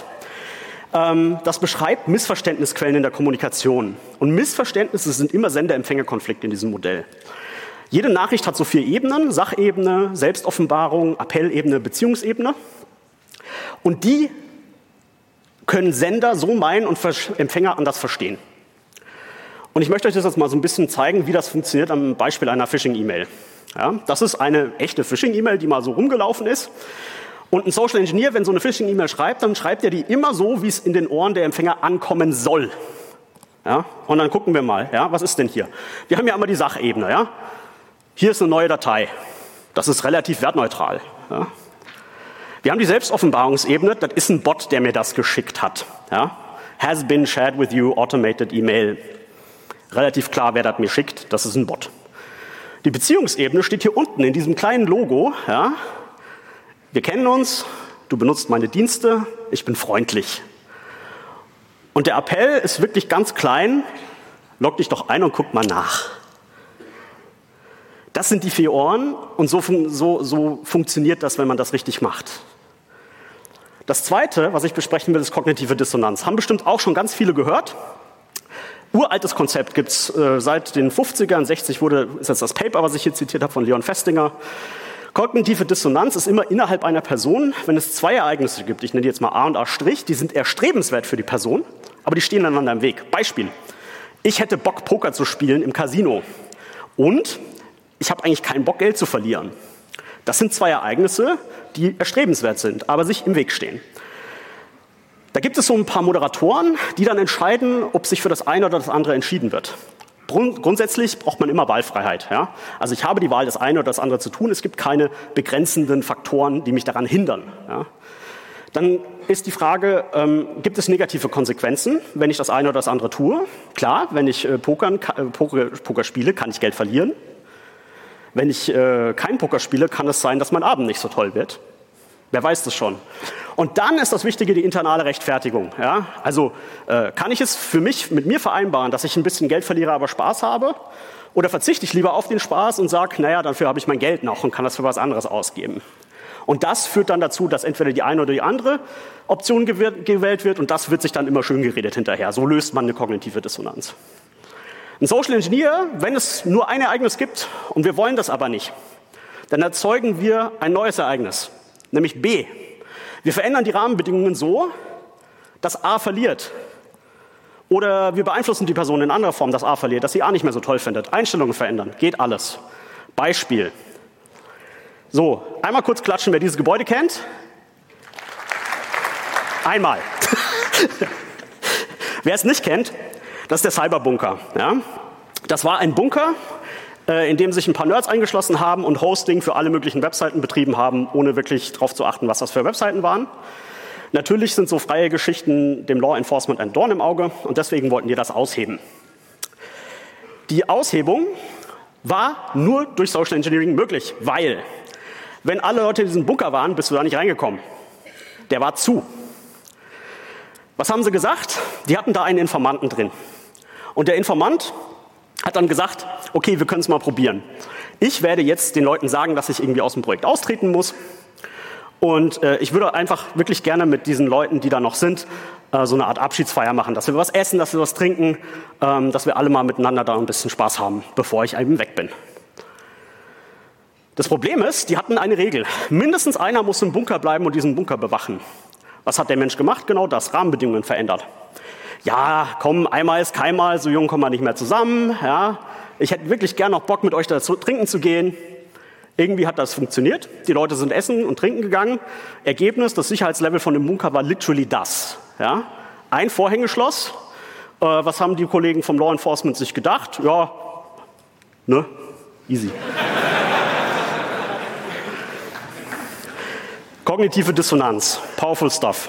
Das beschreibt Missverständnisquellen in der Kommunikation. Und Missverständnisse sind immer Sender-Empfänger-Konflikte in diesem Modell. Jede Nachricht hat so vier Ebenen: Sachebene, Selbstoffenbarung, Appellebene, Beziehungsebene. Und die können Sender so meinen und Empfänger anders verstehen. Und ich möchte euch das jetzt mal so ein bisschen zeigen, wie das funktioniert am Beispiel einer Phishing-E-Mail. Ja, das ist eine echte Phishing-E-Mail, die mal so rumgelaufen ist. Und ein Social Engineer, wenn so eine Phishing-E-Mail schreibt, dann schreibt er die immer so, wie es in den Ohren der Empfänger ankommen soll. Ja? Und dann gucken wir mal, ja, was ist denn hier? Wir haben ja immer die Sachebene. Ja? Hier ist eine neue Datei. Das ist relativ wertneutral. Ja? Wir haben die Selbstoffenbarungsebene. Das ist ein Bot, der mir das geschickt hat. Ja? Has been shared with you, automated email. Relativ klar, wer das mir schickt. Das ist ein Bot. Die Beziehungsebene steht hier unten in diesem kleinen Logo. Ja? Wir kennen uns, du benutzt meine Dienste, ich bin freundlich. Und der Appell ist wirklich ganz klein, log dich doch ein und guck mal nach. Das sind die vier Ohren und so, so, so funktioniert das, wenn man das richtig macht. Das Zweite, was ich besprechen will, ist kognitive Dissonanz. Haben bestimmt auch schon ganz viele gehört. Uraltes Konzept gibt es äh, seit den fünfzigern, sechzig wurde, ist jetzt das Paper, was ich hier zitiert habe, von Leon Festinger. Kognitive Dissonanz ist immer innerhalb einer Person, wenn es zwei Ereignisse gibt, ich nenne die jetzt mal A und A', die sind erstrebenswert für die Person, aber die stehen einander im Weg. Beispiel: Ich hätte Bock, Poker zu spielen im Casino und ich habe eigentlich keinen Bock, Geld zu verlieren. Das sind zwei Ereignisse, die erstrebenswert sind, aber sich im Weg stehen. Da gibt es so ein paar Moderatoren, die dann entscheiden, ob sich für das eine oder das andere entschieden wird. Grundsätzlich braucht man immer Wahlfreiheit. Ja? Also ich habe die Wahl, das eine oder das andere zu tun. Es gibt keine begrenzenden Faktoren, die mich daran hindern. Ja? Dann ist die Frage, ähm, gibt es negative Konsequenzen, wenn ich das eine oder das andere tue? Klar, wenn ich äh, Pokern, äh, Poker, Poker spiele, kann ich Geld verlieren. Wenn ich äh, kein Poker spiele, kann es sein, dass mein Abend nicht so toll wird. Wer weiß das schon? Und dann ist das Wichtige die internale Rechtfertigung. Ja? Also äh, kann ich es für mich mit mir vereinbaren, dass ich ein bisschen Geld verliere, aber Spaß habe? Oder verzichte ich lieber auf den Spaß und sage, naja, dafür habe ich mein Geld noch und kann das für was anderes ausgeben? Und das führt dann dazu, dass entweder die eine oder die andere Option gewählt wird und das wird sich dann immer schön geredet hinterher. So löst man eine kognitive Dissonanz. Ein Social Engineer, wenn es nur ein Ereignis gibt und wir wollen das aber nicht, dann erzeugen wir ein neues Ereignis, nämlich B. Wir verändern die Rahmenbedingungen so, dass A verliert. Oder wir beeinflussen die Person in anderer Form, dass A verliert, dass sie A nicht mehr so toll findet. Einstellungen verändern, geht alles. Beispiel. So, einmal kurz klatschen, wer dieses Gebäude kennt. Einmal. Wer es nicht kennt, das ist der Cyberbunker. Ja? Das war ein Bunker, in dem sich ein paar Nerds eingeschlossen haben und Hosting für alle möglichen Webseiten betrieben haben, ohne wirklich darauf zu achten, was das für Webseiten waren. Natürlich sind so freie Geschichten dem Law Enforcement ein Dorn im Auge und deswegen wollten die das ausheben. Die Aushebung war nur durch Social Engineering möglich, weil Wenn alle Leute in diesem Bunker waren, bist du da nicht reingekommen. Der war zu. Was haben sie gesagt? Die hatten da einen Informanten drin. Und der Informant hat dann gesagt, okay, wir können es mal probieren. Ich werde jetzt den Leuten sagen, dass ich irgendwie aus dem Projekt austreten muss. Und äh, ich würde einfach wirklich gerne mit diesen Leuten, die da noch sind, äh, so eine Art Abschiedsfeier machen. Dass wir was essen, dass wir was trinken, ähm, dass wir alle mal miteinander da ein bisschen Spaß haben, bevor ich eben weg bin. Das Problem ist, die hatten eine Regel. Mindestens einer muss im Bunker bleiben und diesen Bunker bewachen. Was hat der Mensch gemacht? Genau das, Rahmenbedingungen verändert. Ja, komm, einmal ist keinmal, so jung kommen wir nicht mehr zusammen. Ja, ich hätte wirklich gern noch Bock, mit euch da zu, trinken zu gehen. Irgendwie hat das funktioniert. Die Leute sind essen und trinken gegangen. Ergebnis, das Sicherheitslevel von dem Bunker war literally das. Ja, ein Vorhängeschloss. Äh, was haben die Kollegen vom Law Enforcement sich gedacht? Ja, ne, easy. Kognitive Dissonanz, powerful stuff.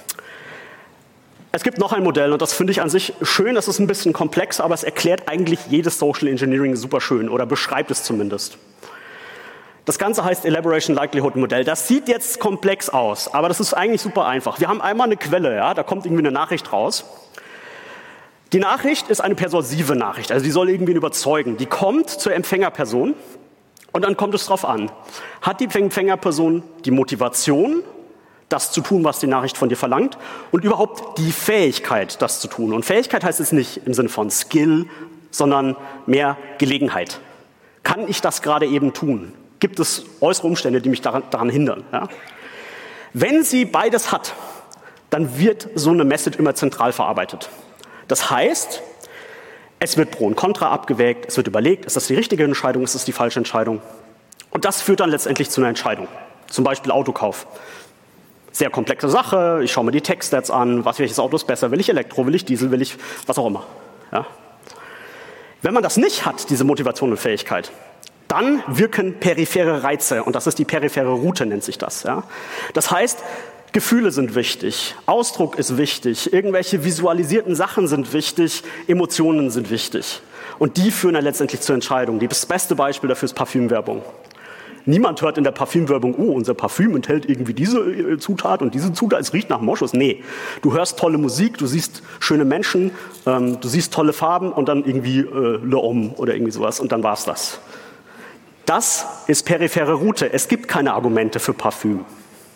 Es gibt noch ein Modell und das finde ich an sich schön, das ist ein bisschen komplex, aber es erklärt eigentlich jedes Social Engineering super schön oder beschreibt es zumindest. Das Ganze heißt Elaboration Likelihood Modell. Das sieht jetzt komplex aus, aber das ist eigentlich super einfach. Wir haben einmal eine Quelle, ja, da kommt irgendwie eine Nachricht raus. Die Nachricht ist eine persuasive Nachricht, also die soll irgendwen überzeugen. Die kommt zur Empfängerperson. Und dann kommt es drauf an. Hat die Empfängerperson die Motivation, das zu tun, was die Nachricht von dir verlangt, und überhaupt die Fähigkeit, das zu tun? Und Fähigkeit heißt es nicht im Sinne von Skill, sondern mehr Gelegenheit. Kann ich das gerade eben tun? Gibt es äußere Umstände, die mich daran, daran hindern? Ja? Wenn sie beides hat, dann wird so eine Message immer zentral verarbeitet. Das heißt, es wird Pro und Contra abgewägt, es wird überlegt, ist das die richtige Entscheidung, ist das die falsche Entscheidung? Und das führt dann letztendlich zu einer Entscheidung. Zum Beispiel Autokauf. Sehr komplexe Sache, ich schaue mir die Tech-Stats an, was, welches Auto ist besser, will ich Elektro, will ich Diesel, will ich was auch immer. Ja? Wenn man das nicht hat, diese Motivation und Fähigkeit, dann wirken periphere Reize und das ist die periphere Route, nennt sich das. Ja? Das heißt, Gefühle sind wichtig, Ausdruck ist wichtig, irgendwelche visualisierten Sachen sind wichtig, Emotionen sind wichtig. Und die führen dann letztendlich zur Entscheidung. Das beste Beispiel dafür ist Parfümwerbung. Niemand hört in der Parfümwerbung, oh, unser Parfüm enthält irgendwie diese Zutat und diese Zutat, es riecht nach Moschus. Nee, du hörst tolle Musik, du siehst schöne Menschen, ähm, du siehst tolle Farben und dann irgendwie äh, Le Homme oder irgendwie sowas und dann war's das. Das ist periphere Route. Es gibt keine Argumente für Parfüm.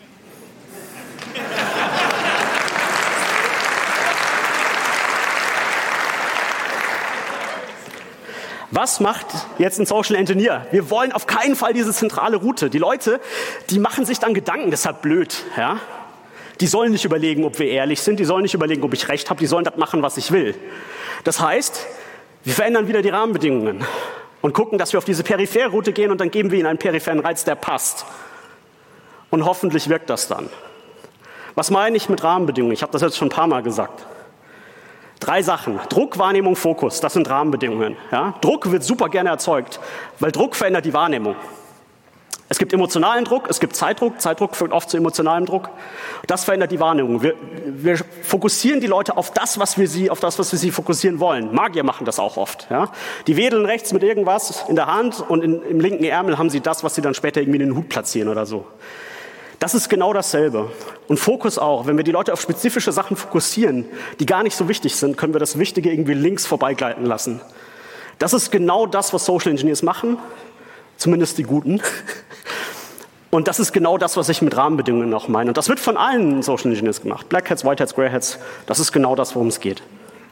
Was macht jetzt ein Social Engineer? Wir wollen auf keinen Fall diese zentrale Route. Die Leute, die machen sich dann Gedanken, deshalb blöd. Ja? Die sollen nicht überlegen, ob wir ehrlich sind, die sollen nicht überlegen, ob ich recht habe, die sollen das machen, was ich will. Das heißt, wir verändern wieder die Rahmenbedingungen und gucken, dass wir auf diese periphere Route gehen und dann geben wir ihnen einen peripheren Reiz, der passt. Und hoffentlich wirkt das dann. Was meine ich mit Rahmenbedingungen? Ich habe das jetzt schon ein paar Mal gesagt. Drei Sachen. Druck, Wahrnehmung, Fokus. Das sind Rahmenbedingungen. Ja? Druck wird super gerne erzeugt, weil Druck verändert die Wahrnehmung. Es gibt emotionalen Druck, es gibt Zeitdruck. Zeitdruck führt oft zu emotionalem Druck. Das verändert die Wahrnehmung. Wir, wir fokussieren die Leute auf das, was wir sie, auf das, was wir sie fokussieren wollen. Magier machen das auch oft. Ja? Die wedeln rechts mit irgendwas in der Hand und in, im linken Ärmel haben sie das, was sie dann später irgendwie in den Hut platzieren oder so. Das ist genau dasselbe. Und Fokus auch. Wenn wir die Leute auf spezifische Sachen fokussieren, die gar nicht so wichtig sind, können wir das Wichtige irgendwie links vorbeigleiten lassen. Das ist genau das, was Social Engineers machen. Zumindest die Guten. Und das ist genau das, was ich mit Rahmenbedingungen auch meine. Und das wird von allen Social Engineers gemacht. Black Hats, White Hats, Grey Hats. Das ist genau das, worum es geht.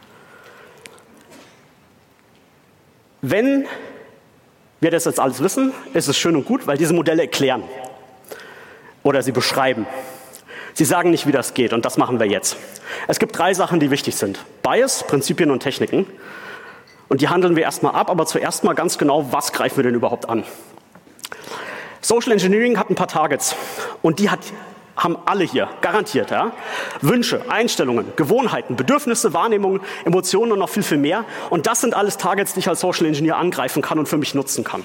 Wenn wir das jetzt alles wissen, ist es schön und gut, weil diese Modelle erklären. Oder sie beschreiben. Sie sagen nicht, wie das geht, und das machen wir jetzt. Es gibt drei Sachen, die wichtig sind. Bias, Prinzipien und Techniken. Und die handeln wir erstmal ab, aber zuerst mal ganz genau, was greifen wir denn überhaupt an? Social Engineering hat ein paar Targets. Und die hat, haben alle hier, garantiert. Ja? Wünsche, Einstellungen, Gewohnheiten, Bedürfnisse, Wahrnehmungen, Emotionen und noch viel, viel mehr. Und das sind alles Targets, die ich als Social Engineer angreifen kann und für mich nutzen kann.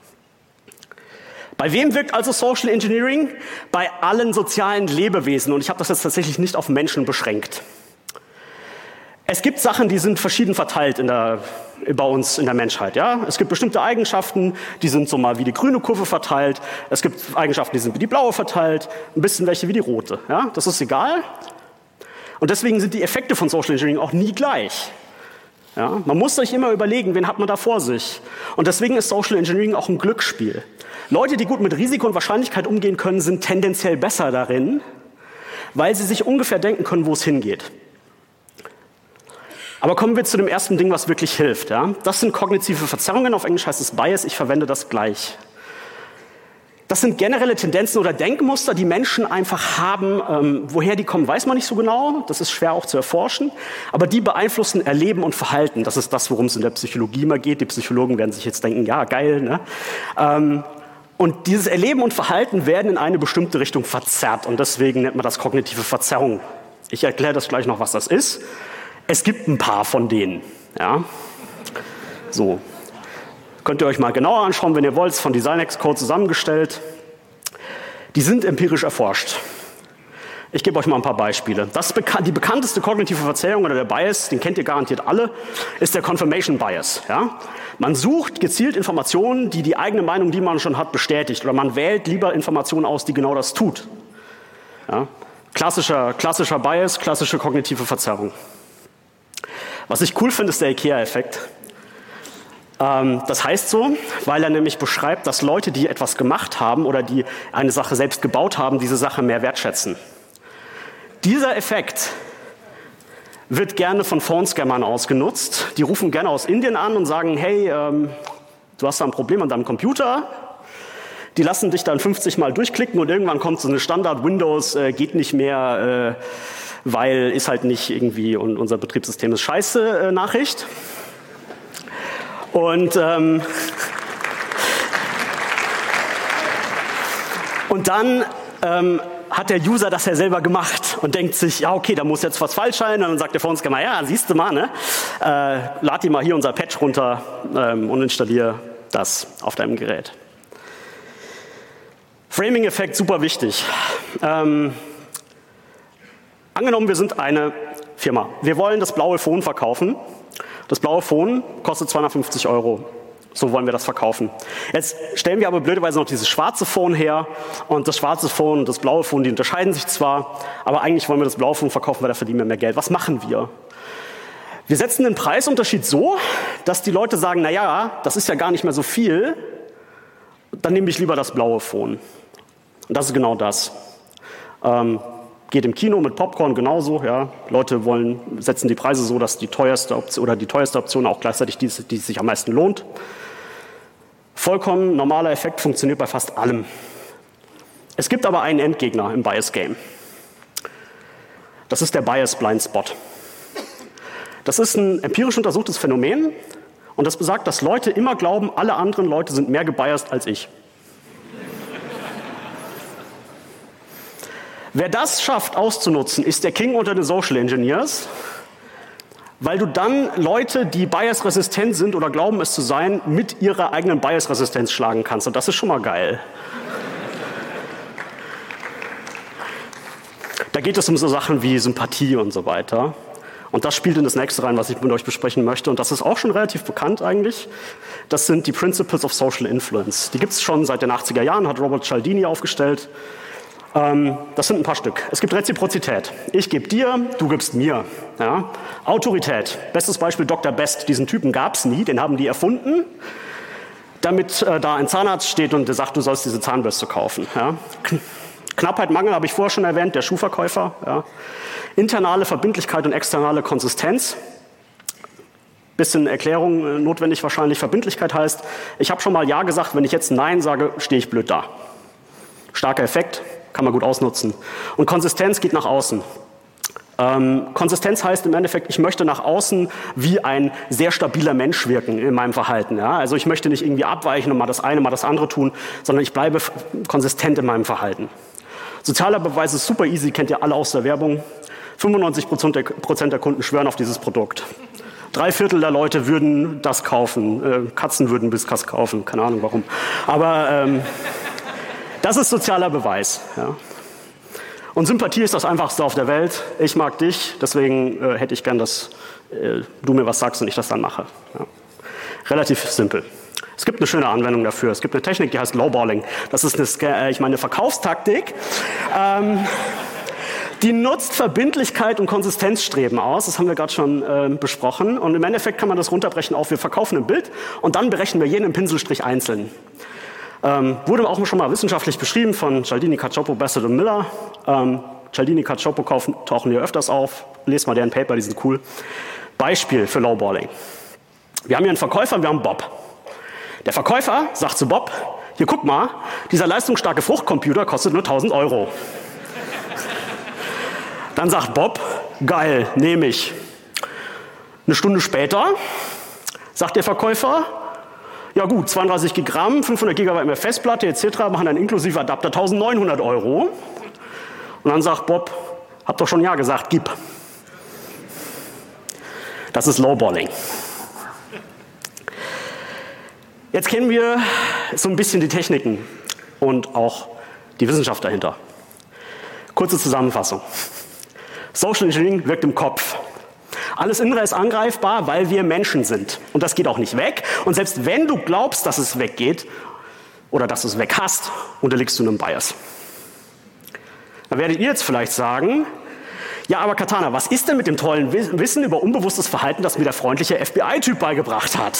Bei wem wirkt also Social Engineering? Bei allen sozialen Lebewesen. Und ich habe das jetzt tatsächlich nicht auf Menschen beschränkt. Es gibt Sachen, die sind verschieden verteilt in der, bei uns in der Menschheit. Ja? Es gibt bestimmte Eigenschaften, die sind so mal wie die grüne Kurve verteilt. Es gibt Eigenschaften, die sind wie die blaue verteilt. Ein bisschen welche wie die rote. Ja? Das ist egal. Und deswegen sind die Effekte von Social Engineering auch nie gleich. Ja? Man muss sich immer überlegen, wen hat man da vor sich. Und deswegen ist Social Engineering auch ein Glücksspiel. Leute, die gut mit Risiko und Wahrscheinlichkeit umgehen können, sind tendenziell besser darin, weil sie sich ungefähr denken können, wo es hingeht. Aber kommen wir zu dem ersten Ding, was wirklich hilft. Ja? Das sind kognitive Verzerrungen, auf Englisch heißt es Bias, ich verwende das gleich. Das sind generelle Tendenzen oder Denkmuster, die Menschen einfach haben. Ähm, woher die kommen, weiß man nicht so genau, das ist schwer auch zu erforschen. Aber die beeinflussen Erleben und Verhalten. Das ist das, worum es in der Psychologie immer geht. Die Psychologen werden sich jetzt denken, ja geil. Ne? Ähm, und dieses Erleben und Verhalten werden in eine bestimmte Richtung verzerrt. Und deswegen nennt man das kognitive Verzerrung. Ich erkläre das gleich noch, was das ist. Es gibt ein paar von denen. Ja? So. Könnt ihr euch mal genauer anschauen, wenn ihr wollt, von DesignX-Code zusammengestellt. Die sind empirisch erforscht. Ich gebe euch mal ein paar Beispiele. Das beka- die bekannteste kognitive Verzerrung oder der Bias, den kennt ihr garantiert alle, ist der Confirmation Bias. Ja? Man sucht gezielt Informationen, die die eigene Meinung, die man schon hat, bestätigt. Oder man wählt lieber Informationen aus, die genau das tut. Ja? Klassischer, klassischer Bias, klassische kognitive Verzerrung. Was ich cool finde, ist der IKEA-Effekt. Ähm, das heißt so, weil er nämlich beschreibt, dass Leute, die etwas gemacht haben oder die eine Sache selbst gebaut haben, diese Sache mehr wertschätzen. Dieser Effekt wird gerne von Phone-Scammern ausgenutzt. Die rufen gerne aus Indien an und sagen, hey, ähm, du hast da ein Problem an deinem Computer. Die lassen dich dann fünfzig Mal durchklicken und irgendwann kommt so eine Standard-Windows, äh, geht nicht mehr, äh, weil ist halt nicht irgendwie und unser Betriebssystem ist scheiße äh, Nachricht. Und, ähm, und dann ähm, hat der User das ja selber gemacht und denkt sich, ja okay, da muss jetzt was falsch sein. Und dann sagt der Phone-Scammer, ja, siehst du mal, ne? äh, lad dir mal hier unser Patch runter ähm, und installiere das auf deinem Gerät. Framing-Effekt, super wichtig. Ähm, Angenommen, wir sind eine Firma. Wir wollen das blaue Phone verkaufen. Das blaue Phone kostet zweihundertfünfzig Euro. So wollen wir das verkaufen. Jetzt stellen wir aber blöderweise noch dieses schwarze Phone her. Und das schwarze Phone und das blaue Phone, die unterscheiden sich zwar, aber eigentlich wollen wir das blaue Phone verkaufen, weil da verdienen wir mehr Geld. Was machen wir? Wir setzen den Preisunterschied so, dass die Leute sagen, na ja, das ist ja gar nicht mehr so viel. Dann nehme ich lieber das blaue Phone. Und das ist genau das. Ähm, Geht im Kino mit Popcorn genauso. Ja. Leute wollen, setzen die Preise so, dass die teuerste Option oder die teuerste Option auch gleichzeitig die, die sich am meisten lohnt. Vollkommen normaler Effekt, funktioniert bei fast allem. Es gibt aber einen Endgegner im Bias Game. Das ist der Bias Blind Spot. Das ist ein empirisch untersuchtes Phänomen und das besagt, dass Leute immer glauben, alle anderen Leute sind mehr gebiased als ich. Wer das schafft auszunutzen, ist der King unter den Social Engineers, weil du dann Leute, die biasresistent sind oder glauben es zu sein, mit ihrer eigenen Biasresistenz schlagen kannst. Und das ist schon mal geil. Da geht es um so Sachen wie Sympathie und so weiter. Und das spielt in das nächste rein, was ich mit euch besprechen möchte. Und das ist auch schon relativ bekannt eigentlich. Das sind die Principles of Social Influence. Die gibt es schon seit den achtziger Jahren, hat Robert Cialdini aufgestellt. Das sind ein paar Stück. Es gibt Reziprozität. Ich gebe dir, du gibst mir. Ja. Autorität. Bestes Beispiel Doktor Best. Diesen Typen gab es nie, den haben die erfunden, damit äh, da ein Zahnarzt steht und der sagt, du sollst diese Zahnbürste kaufen. Ja. Knappheit, Mangel habe ich vorher schon erwähnt, der Schuhverkäufer. Ja. Internale Verbindlichkeit und externe Konsistenz. Bisschen Erklärung äh, notwendig wahrscheinlich. Verbindlichkeit heißt, ich habe schon mal Ja gesagt, wenn ich jetzt Nein sage, stehe ich blöd da. Starker Effekt. Kann man gut ausnutzen. Und Konsistenz geht nach außen. Ähm, Konsistenz heißt im Endeffekt, ich möchte nach außen wie ein sehr stabiler Mensch wirken in meinem Verhalten. Ja? Also ich möchte nicht irgendwie abweichen und mal das eine, mal das andere tun, sondern ich bleibe f- konsistent in meinem Verhalten. Sozialer Beweis ist super easy, kennt ihr alle aus der Werbung. fünfundneunzig Prozent der, Prozent der Kunden schwören auf dieses Produkt. Drei Viertel der Leute würden das kaufen. Äh, Katzen würden Whiskas kaufen, keine Ahnung warum. Aber... Ähm, Das ist sozialer Beweis. Ja. Und Sympathie ist das Einfachste auf der Welt. Ich mag dich, deswegen äh, hätte ich gern, dass äh, du mir was sagst und ich das dann mache. Ja. Relativ simpel. Es gibt eine schöne Anwendung dafür. Es gibt eine Technik, die heißt Lowballing. Das ist eine, ich meine, eine Verkaufstaktik. Ähm, die nutzt Verbindlichkeit und Konsistenzstreben aus. Das haben wir gerade schon äh, besprochen. Und im Endeffekt kann man das runterbrechen auf, wir verkaufen ein Bild und dann berechnen wir jeden Pinselstrich einzeln. Ähm, wurde auch schon mal wissenschaftlich beschrieben von Cialdini, Cacioppo, Bassett und Miller. Ähm, Cialdini, Cacioppo tauchen hier öfters auf. Lest mal deren Paper, die sind cool. Beispiel für Lowballing. Wir haben hier einen Verkäufer und wir haben Bob. Der Verkäufer sagt zu Bob, hier guck mal, dieser leistungsstarke Fruchtcomputer kostet nur tausend Euro. Dann sagt Bob, geil, nehme ich. Eine Stunde später sagt der Verkäufer, ja gut, zweiunddreißig Gigagramm, fünfhundert Gigabyte mehr Festplatte et cetera machen einen inklusive Adapter eintausendneunhundert Euro. Und dann sagt Bob, hab doch schon ja gesagt, gib. Das ist Lowballing. Jetzt kennen wir so ein bisschen die Techniken und auch die Wissenschaft dahinter. Kurze Zusammenfassung. Social Engineering wirkt im Kopf. Alles Innere ist angreifbar, weil wir Menschen sind. Und das geht auch nicht weg. Und selbst wenn du glaubst, dass es weggeht oder dass du es weg hast, unterliegst du einem Bias. Dann werdet ihr jetzt vielleicht sagen, ja, aber Katana, was ist denn mit dem tollen Wissen über unbewusstes Verhalten, das mir der freundliche F B I-Typ beigebracht hat?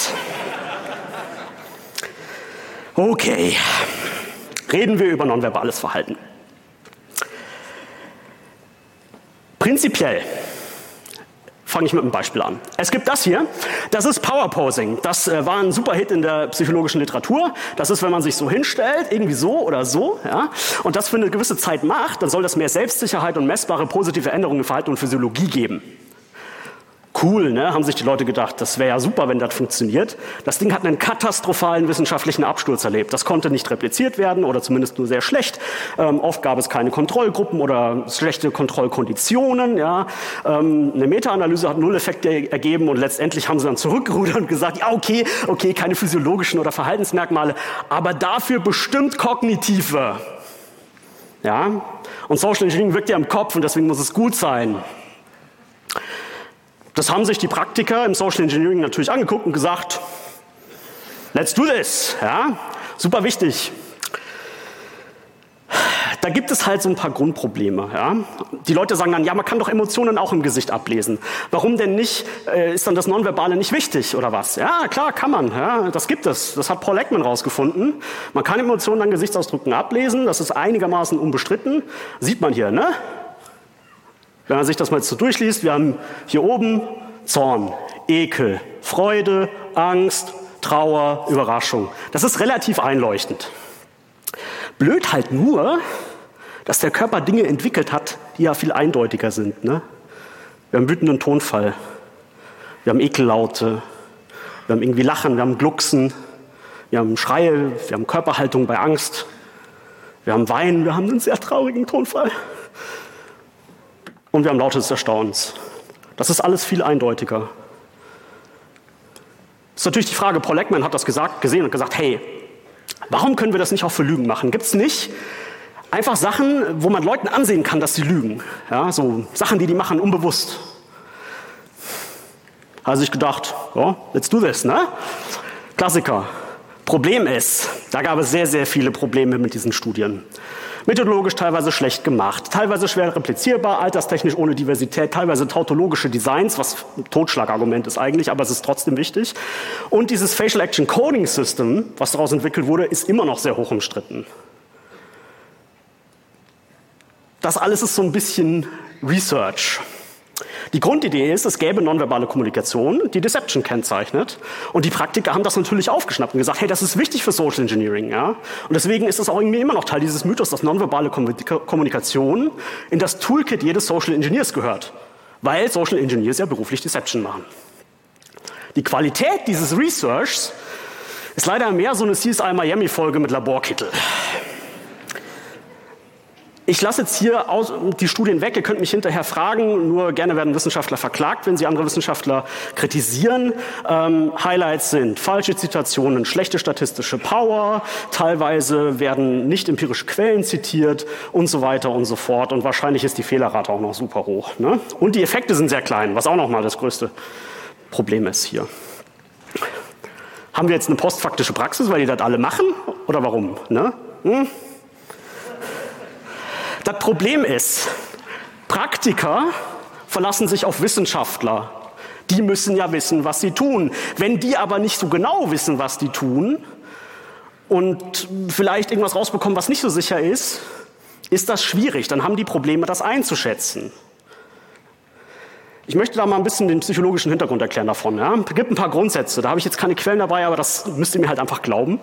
Okay, reden wir über nonverbales Verhalten. Prinzipiell fange ich mit einem Beispiel an. Es gibt das hier, das ist Powerposing. Das äh, war ein super Hit in der psychologischen Literatur. Das ist, wenn man sich so hinstellt, irgendwie so oder so, ja, und das für eine gewisse Zeit macht, dann soll das mehr Selbstsicherheit und messbare positive Änderungen in Verhalten und Physiologie geben. Cool, ne? Haben sich die Leute gedacht, das wäre ja super, wenn das funktioniert. Das Ding hat einen katastrophalen wissenschaftlichen Absturz erlebt. Das konnte nicht repliziert werden oder zumindest nur sehr schlecht. Ähm, oft gab es keine Kontrollgruppen oder schlechte Kontrollkonditionen. Ja? Ähm, eine Meta-Analyse hat null Effekte ergeben und letztendlich haben sie dann zurückgerudert und gesagt, ja okay, okay, keine physiologischen oder Verhaltensmerkmale, aber dafür bestimmt kognitive. Ja? Und Social Engineering wirkt ja im Kopf und deswegen muss es gut sein. Das haben sich die Praktiker im Social Engineering natürlich angeguckt und gesagt, let's do this. Ja? Super wichtig. Da gibt es halt so ein paar Grundprobleme. Ja? Die Leute sagen dann, ja, man kann doch Emotionen auch im Gesicht ablesen. Warum denn nicht? Äh, ist dann das Nonverbale nicht wichtig oder was? Ja, klar, kann man. Ja? Das gibt es. Das hat Paul Ekman rausgefunden. Man kann Emotionen an Gesichtsausdrücken ablesen. Das ist einigermaßen unbestritten. Sieht man hier, ne? Wenn man sich das mal jetzt so durchliest, wir haben hier oben Zorn, Ekel, Freude, Angst, Trauer, Überraschung. Das ist relativ einleuchtend. Blöd halt nur, dass der Körper Dinge entwickelt hat, die ja viel eindeutiger sind. Ne? Wir haben wütenden Tonfall, wir haben Ekellaute, wir haben irgendwie Lachen, wir haben Glucksen, wir haben Schreie, wir haben Körperhaltung bei Angst, wir haben Weinen, wir haben einen sehr traurigen Tonfall. Und wir haben Laute des Erstaunens. Das ist alles viel eindeutiger. Das ist natürlich die Frage, Paul Ekman hat das gesagt, gesehen und gesagt, hey, warum können wir das nicht auch für Lügen machen? Gibt es nicht einfach Sachen, wo man Leuten ansehen kann, dass sie lügen? Ja, so Sachen, die die machen, unbewusst. Also ich gedacht, oh, let's do this, ne? Klassiker. Problem ist, da gab es sehr, sehr viele Probleme mit diesen Studien. Methodologisch teilweise schlecht gemacht, teilweise schwer replizierbar, alterstechnisch ohne Diversität, teilweise tautologische Designs, was ein Totschlagargument ist eigentlich, aber es ist trotzdem wichtig. Und dieses Facial Action Coding System, was daraus entwickelt wurde, ist immer noch sehr hoch umstritten. Das alles ist so ein bisschen Research. Die Grundidee ist, es gäbe nonverbale Kommunikation, die Deception kennzeichnet. Und die Praktiker haben das natürlich aufgeschnappt und gesagt, hey, das ist wichtig für Social Engineering. Ja? Und deswegen ist es auch irgendwie immer noch Teil dieses Mythos, dass nonverbale Kommunikation in das Toolkit jedes Social Engineers gehört. Weil Social Engineers ja beruflich Deception machen. Die Qualität dieses Researchs ist leider mehr so eine C S I Miami-Folge mit Laborkittel. Ich lasse jetzt hier aus, die Studien weg, ihr könnt mich hinterher fragen, nur gerne werden Wissenschaftler verklagt, wenn sie andere Wissenschaftler kritisieren. Ähm, Highlights sind falsche Zitationen, schlechte statistische Power, teilweise werden nicht empirische Quellen zitiert und so weiter und so fort. Und wahrscheinlich ist die Fehlerrate auch noch super hoch. Ne? Und die Effekte sind sehr klein, was auch nochmal das größte Problem ist hier. Haben wir jetzt eine postfaktische Praxis, weil die das alle machen? Oder warum? Ne? Hm? Das Problem ist, Praktiker verlassen sich auf Wissenschaftler. Die müssen ja wissen, was sie tun. Wenn die aber nicht so genau wissen, was die tun und vielleicht irgendwas rausbekommen, was nicht so sicher ist, ist das schwierig. Dann haben die Probleme, das einzuschätzen. Ich möchte da mal ein bisschen den psychologischen Hintergrund erklären davon. Ja? Es gibt ein paar Grundsätze. Da habe ich jetzt keine Quellen dabei, aber das müsst ihr mir halt einfach glauben.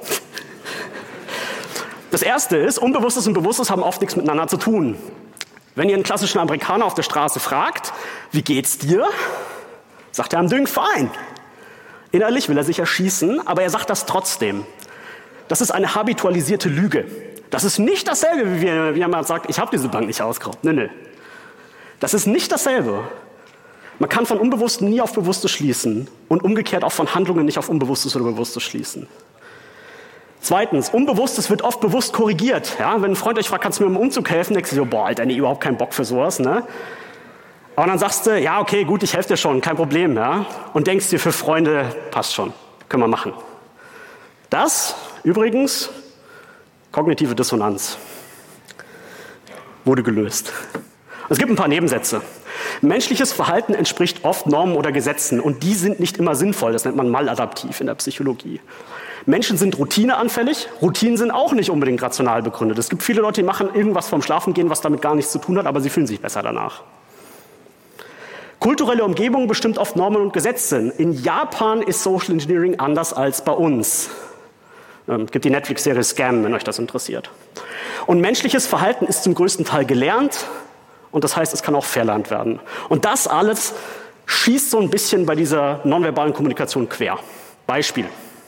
Das erste ist, Unbewusstes und Bewusstes haben oft nichts miteinander zu tun. Wenn ihr einen klassischen Amerikaner auf der Straße fragt, wie geht's dir? Sagt er, I'm doing fine. Innerlich will er sich erschießen, aber er sagt das trotzdem. Das ist eine habitualisierte Lüge. Das ist nicht dasselbe, wie wenn jemand sagt, ich habe diese Bank nicht ausgeraubt. Nee, nee. Das ist nicht dasselbe. Man kann von Unbewusstem nie auf Bewusstes schließen und umgekehrt auch von Handlungen nicht auf Unbewusstes oder Bewusstes schließen. Zweitens, Unbewusstes wird oft bewusst korrigiert. Ja, wenn ein Freund euch fragt, kannst du mir im Umzug helfen, denkst du so, boah, Alter, nee, überhaupt keinen Bock für sowas. Ne? Aber dann sagst du, ja, okay, gut, ich helfe dir schon, kein Problem. Ja? Und denkst dir, für Freunde passt schon, können wir machen. Das, übrigens, kognitive Dissonanz, wurde gelöst. Es gibt ein paar Nebensätze. Menschliches Verhalten entspricht oft Normen oder Gesetzen und die sind nicht immer sinnvoll. Das nennt man maladaptiv in der Psychologie. Menschen sind routineanfällig. Routinen sind auch nicht unbedingt rational begründet. Es gibt viele Leute, die machen irgendwas vorm Schlafengehen, was damit gar nichts zu tun hat, aber sie fühlen sich besser danach. Kulturelle Umgebung bestimmt oft Normen und Gesetze. In Japan ist Social Engineering anders als bei uns. Es ähm, gibt die Netflix-Serie Scam, wenn euch das interessiert. Und menschliches Verhalten ist zum größten Teil gelernt und das heißt, es kann auch verlernt werden. Und das alles schießt so ein bisschen bei dieser nonverbalen Kommunikation quer. Beispiel.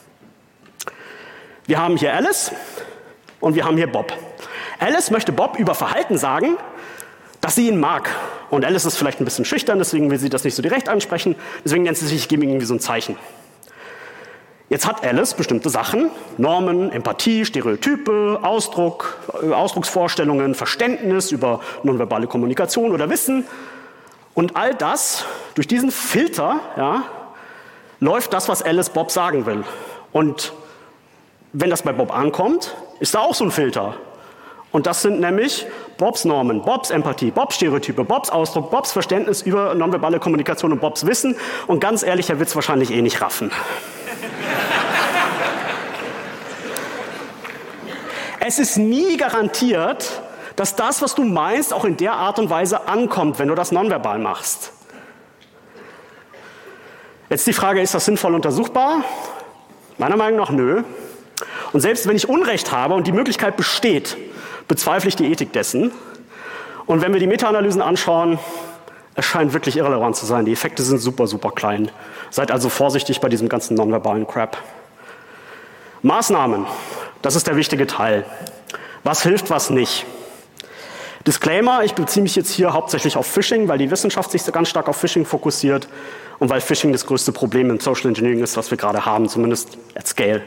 Wir haben hier Alice und wir haben hier Bob. Alice möchte Bob über Verhalten sagen, dass sie ihn mag. Und Alice ist vielleicht ein bisschen schüchtern, deswegen will sie das nicht so direkt ansprechen. Deswegen nennt sie sich, ich gebe ihm irgendwie so ein Zeichen. Jetzt hat Alice bestimmte Sachen, Normen, Empathie, Stereotype, Ausdruck, Ausdrucksvorstellungen, Verständnis über nonverbale Kommunikation oder Wissen. Und all das, durch diesen Filter, ja, läuft das, was Alice Bob sagen will. Und wenn das bei Bob ankommt, ist da auch so ein Filter. Und das sind nämlich Bobs Normen, Bobs Empathie, Bobs Stereotype, Bobs Ausdruck, Bobs Verständnis über nonverbale Kommunikation und Bobs Wissen. Und ganz ehrlich, er wird es wahrscheinlich eh nicht raffen. Es ist nie garantiert, dass das, was du meinst, auch in der Art und Weise ankommt, wenn du das nonverbal machst. Jetzt die Frage, ist das sinnvoll untersuchbar? Meiner Meinung nach nö. Und selbst wenn ich Unrecht habe und die Möglichkeit besteht, bezweifle ich die Ethik dessen. Und wenn wir die Meta-Analysen anschauen, es scheint wirklich irrelevant zu sein. Die Effekte sind super, super klein. Seid also vorsichtig bei diesem ganzen nonverbalen Crap. Maßnahmen, das ist der wichtige Teil. Was hilft, was nicht? Disclaimer, ich beziehe mich jetzt hier hauptsächlich auf Phishing, weil die Wissenschaft sich ganz stark auf Phishing fokussiert und weil Phishing das größte Problem im Social Engineering ist, was wir gerade haben, zumindest at scale.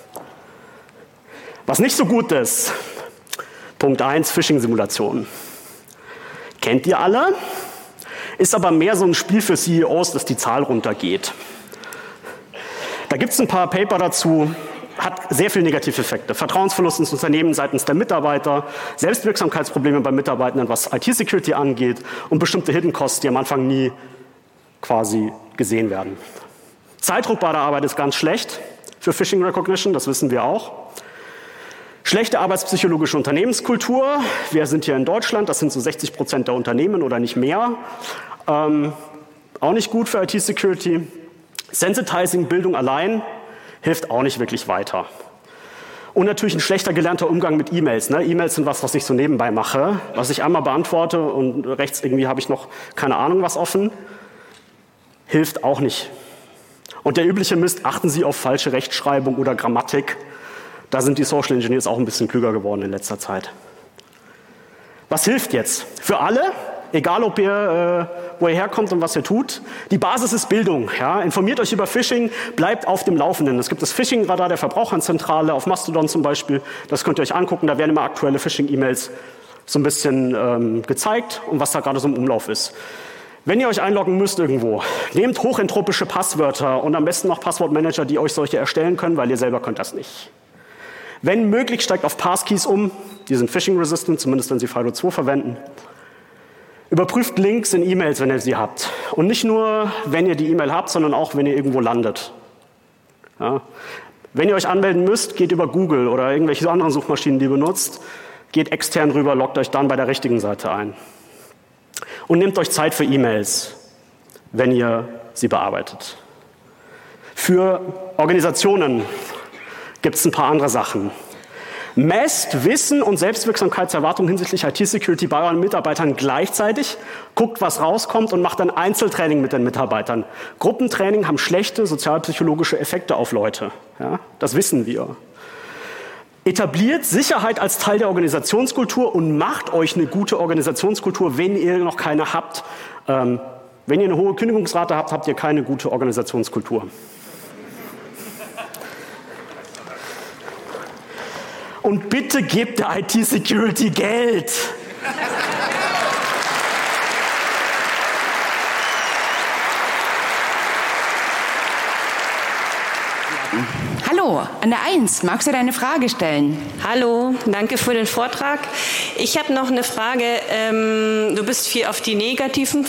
Was nicht so gut ist, Punkt eins, Phishing-Simulationen. Kennt ihr alle? Ist aber mehr so ein Spiel für C E Os, dass die Zahl runtergeht. Da gibt es ein paar Paper dazu, hat sehr viele negative Effekte. Vertrauensverlust ins Unternehmen seitens der Mitarbeiter, Selbstwirksamkeitsprobleme bei Mitarbeitenden, was I T-Security angeht und bestimmte Hidden Costs, die am Anfang nie quasi gesehen werden. Zeitdruck bei der Arbeit ist ganz schlecht für Phishing Recognition, das wissen wir auch. Schlechte arbeitspsychologische Unternehmenskultur. Wir sind hier in Deutschland, das sind so sechzig Prozent der Unternehmen oder nicht mehr. Ähm, auch nicht gut für I T-Security. Sensitizing, Bildung allein hilft auch nicht wirklich weiter. Und natürlich ein schlechter gelernter Umgang mit E-Mails. Ne? E-Mails sind was, was ich so nebenbei mache, was ich einmal beantworte und rechts irgendwie habe ich noch keine Ahnung was offen. Hilft auch nicht. Und der übliche Mist, achten Sie auf falsche Rechtschreibung oder Grammatik. Da sind die Social Engineers auch ein bisschen klüger geworden in letzter Zeit. Was hilft jetzt? Für alle, egal ob ihr, äh, wo ihr herkommt und was ihr tut. Die Basis ist Bildung. Ja? Informiert euch über Phishing, bleibt auf dem Laufenden. Es gibt das Phishing-Radar der Verbraucherzentrale auf Mastodon zum Beispiel. Das könnt ihr euch angucken, da werden immer aktuelle Phishing-E-Mails so ein bisschen ähm, gezeigt und was da gerade so im Umlauf ist. Wenn ihr euch einloggen müsst irgendwo, nehmt hochentropische Passwörter und am besten noch Passwortmanager, die euch solche erstellen können, weil ihr selber könnt das nicht. Wenn möglich, steigt auf Passkeys um. Die sind phishing-resistant, zumindest wenn sie FIDO zwei verwenden. Überprüft Links in E-Mails, wenn ihr sie habt. Und nicht nur, wenn ihr die E-Mail habt, sondern auch, wenn ihr irgendwo landet. Ja. Wenn ihr euch anmelden müsst, geht über Google oder irgendwelche anderen Suchmaschinen, die ihr benutzt. Geht extern rüber, loggt euch dann bei der richtigen Seite ein. Und nehmt euch Zeit für E-Mails, wenn ihr sie bearbeitet. Für Organisationen gibt es ein paar andere Sachen. Messt Wissen und Selbstwirksamkeitserwartungen hinsichtlich I T-Security bei euren Mitarbeitern gleichzeitig, guckt, was rauskommt und macht dann Einzeltraining mit den Mitarbeitern. Gruppentraining haben schlechte sozialpsychologische Effekte auf Leute. Ja, das wissen wir. Etabliert Sicherheit als Teil der Organisationskultur und macht euch eine gute Organisationskultur, wenn ihr noch keine habt. Ähm, wenn ihr eine hohe Kündigungsrate habt, habt ihr keine gute Organisationskultur. Und bitte gebt der I T-Security Geld. Hallo, an der eins, magst du deine Frage stellen? Hallo, danke für den Vortrag. Ich habe noch eine Frage. Ähm, du bist viel auf die negativen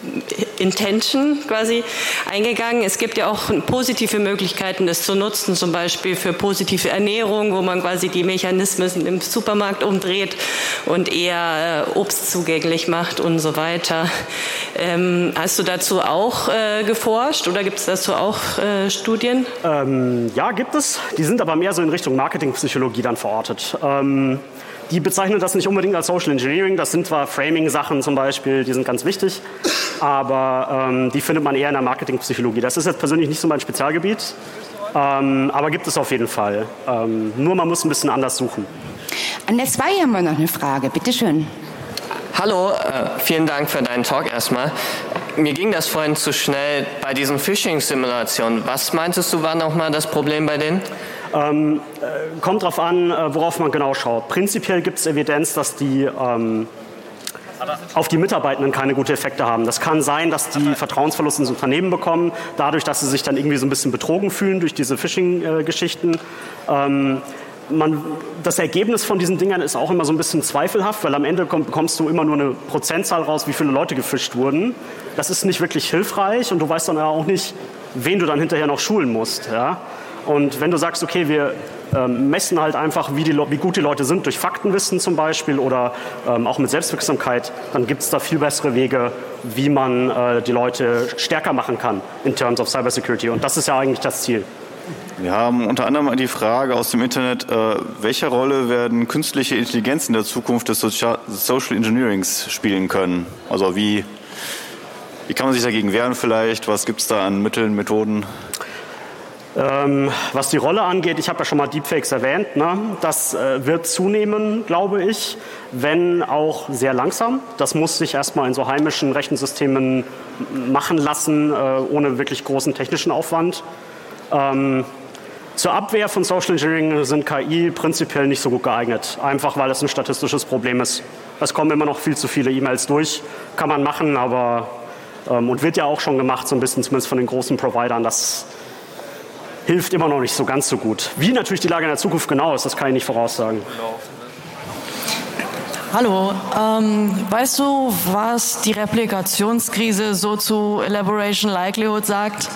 Intention quasi eingegangen. Es gibt ja auch positive Möglichkeiten, das zu nutzen, zum Beispiel für positive Ernährung, wo man quasi die Mechanismen im Supermarkt umdreht und eher äh, Obst zugänglich macht und so weiter. Ähm, hast du dazu auch äh, geforscht oder gibt es dazu auch äh, Studien? Ähm, ja, gibt es. Die sind aber mehr so in Richtung Marketingpsychologie dann verortet. Ähm, Die bezeichnen das nicht unbedingt als Social Engineering. Das sind zwar Framing-Sachen zum Beispiel, die sind ganz wichtig, aber ähm, die findet man eher in der Marketingpsychologie. Das ist jetzt persönlich nicht so mein Spezialgebiet, ähm, aber gibt es auf jeden Fall. Ähm, nur man muss ein bisschen anders suchen. An der zwei haben wir noch eine Frage. Bitte schön. Hallo, äh, vielen Dank für deinen Talk erstmal. Mir ging das vorhin zu schnell bei diesen Phishing-Simulationen. Was meintest du, war nochmal das Problem bei denen? Ähm, äh, kommt drauf an, äh, worauf man genau schaut. Prinzipiell gibt es Evidenz, dass die ähm, auf die Mitarbeitenden keine guten Effekte haben. Das kann sein, dass die Vertrauensverlust ins Unternehmen bekommen, dadurch, dass sie sich dann irgendwie so ein bisschen betrogen fühlen durch diese Phishing-Geschichten. Ähm, man, das Ergebnis von diesen Dingern ist auch immer so ein bisschen zweifelhaft, weil am Ende komm, bekommst du immer nur eine Prozentzahl raus, wie viele Leute gefischt wurden. Das ist nicht wirklich hilfreich und du weißt dann auch nicht, wen du dann hinterher noch schulen musst. Ja? Und wenn du sagst, okay, wir ähm, messen halt einfach, wie, die, wie gut die Leute sind, durch Faktenwissen zum Beispiel oder ähm, auch mit Selbstwirksamkeit, dann gibt es da viel bessere Wege, wie man äh, die Leute stärker machen kann in terms of Cybersecurity. Und das ist ja eigentlich das Ziel. Wir haben unter anderem die Frage aus dem Internet, äh, welche Rolle werden künstliche Intelligenz in der Zukunft des Socia- Social Engineerings spielen können? Also wie, wie kann man sich dagegen wehren vielleicht? Was gibt es da an Mitteln, Methoden? Ähm, was die Rolle angeht, ich habe ja schon mal Deepfakes erwähnt, ne? Das äh, wird zunehmen, glaube ich, wenn auch sehr langsam. Das muss sich erstmal in so heimischen Rechensystemen machen lassen, äh, ohne wirklich großen technischen Aufwand. Ähm, zur Abwehr von Social Engineering sind K I prinzipiell nicht so gut geeignet, einfach weil es ein statistisches Problem ist. Es kommen immer noch viel zu viele E-Mails durch, kann man machen, aber ähm, und wird ja auch schon gemacht, so ein bisschen zumindest von den großen Providern, das hilft immer noch nicht so ganz so gut. Wie natürlich die Lage in der Zukunft genau ist, das kann ich nicht voraussagen. Hallo, ähm, weißt du, was die Replikationskrise so zu Elaboration Likelihood sagt?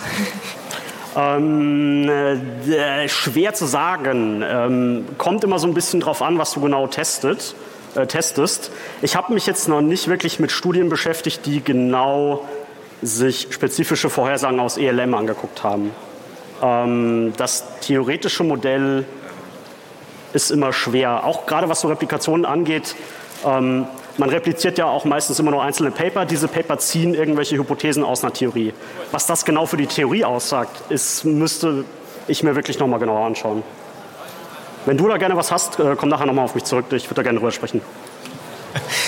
Ähm, äh, schwer zu sagen. Ähm, kommt immer so ein bisschen drauf an, was du genau testet, äh, testest. Ich habe mich jetzt noch nicht wirklich mit Studien beschäftigt, die genau sich spezifische Vorhersagen aus E L M angeguckt haben. Ähm, das theoretische Modell ist immer schwer, auch gerade was so Replikationen angeht. Ähm, man repliziert ja auch meistens immer nur einzelne Paper. Diese Paper ziehen irgendwelche Hypothesen aus einer Theorie. Was das genau für die Theorie aussagt, ist, müsste ich mir wirklich nochmal genauer anschauen. Wenn du da gerne was hast, komm nachher nochmal auf mich zurück. Ich würde da gerne drüber sprechen.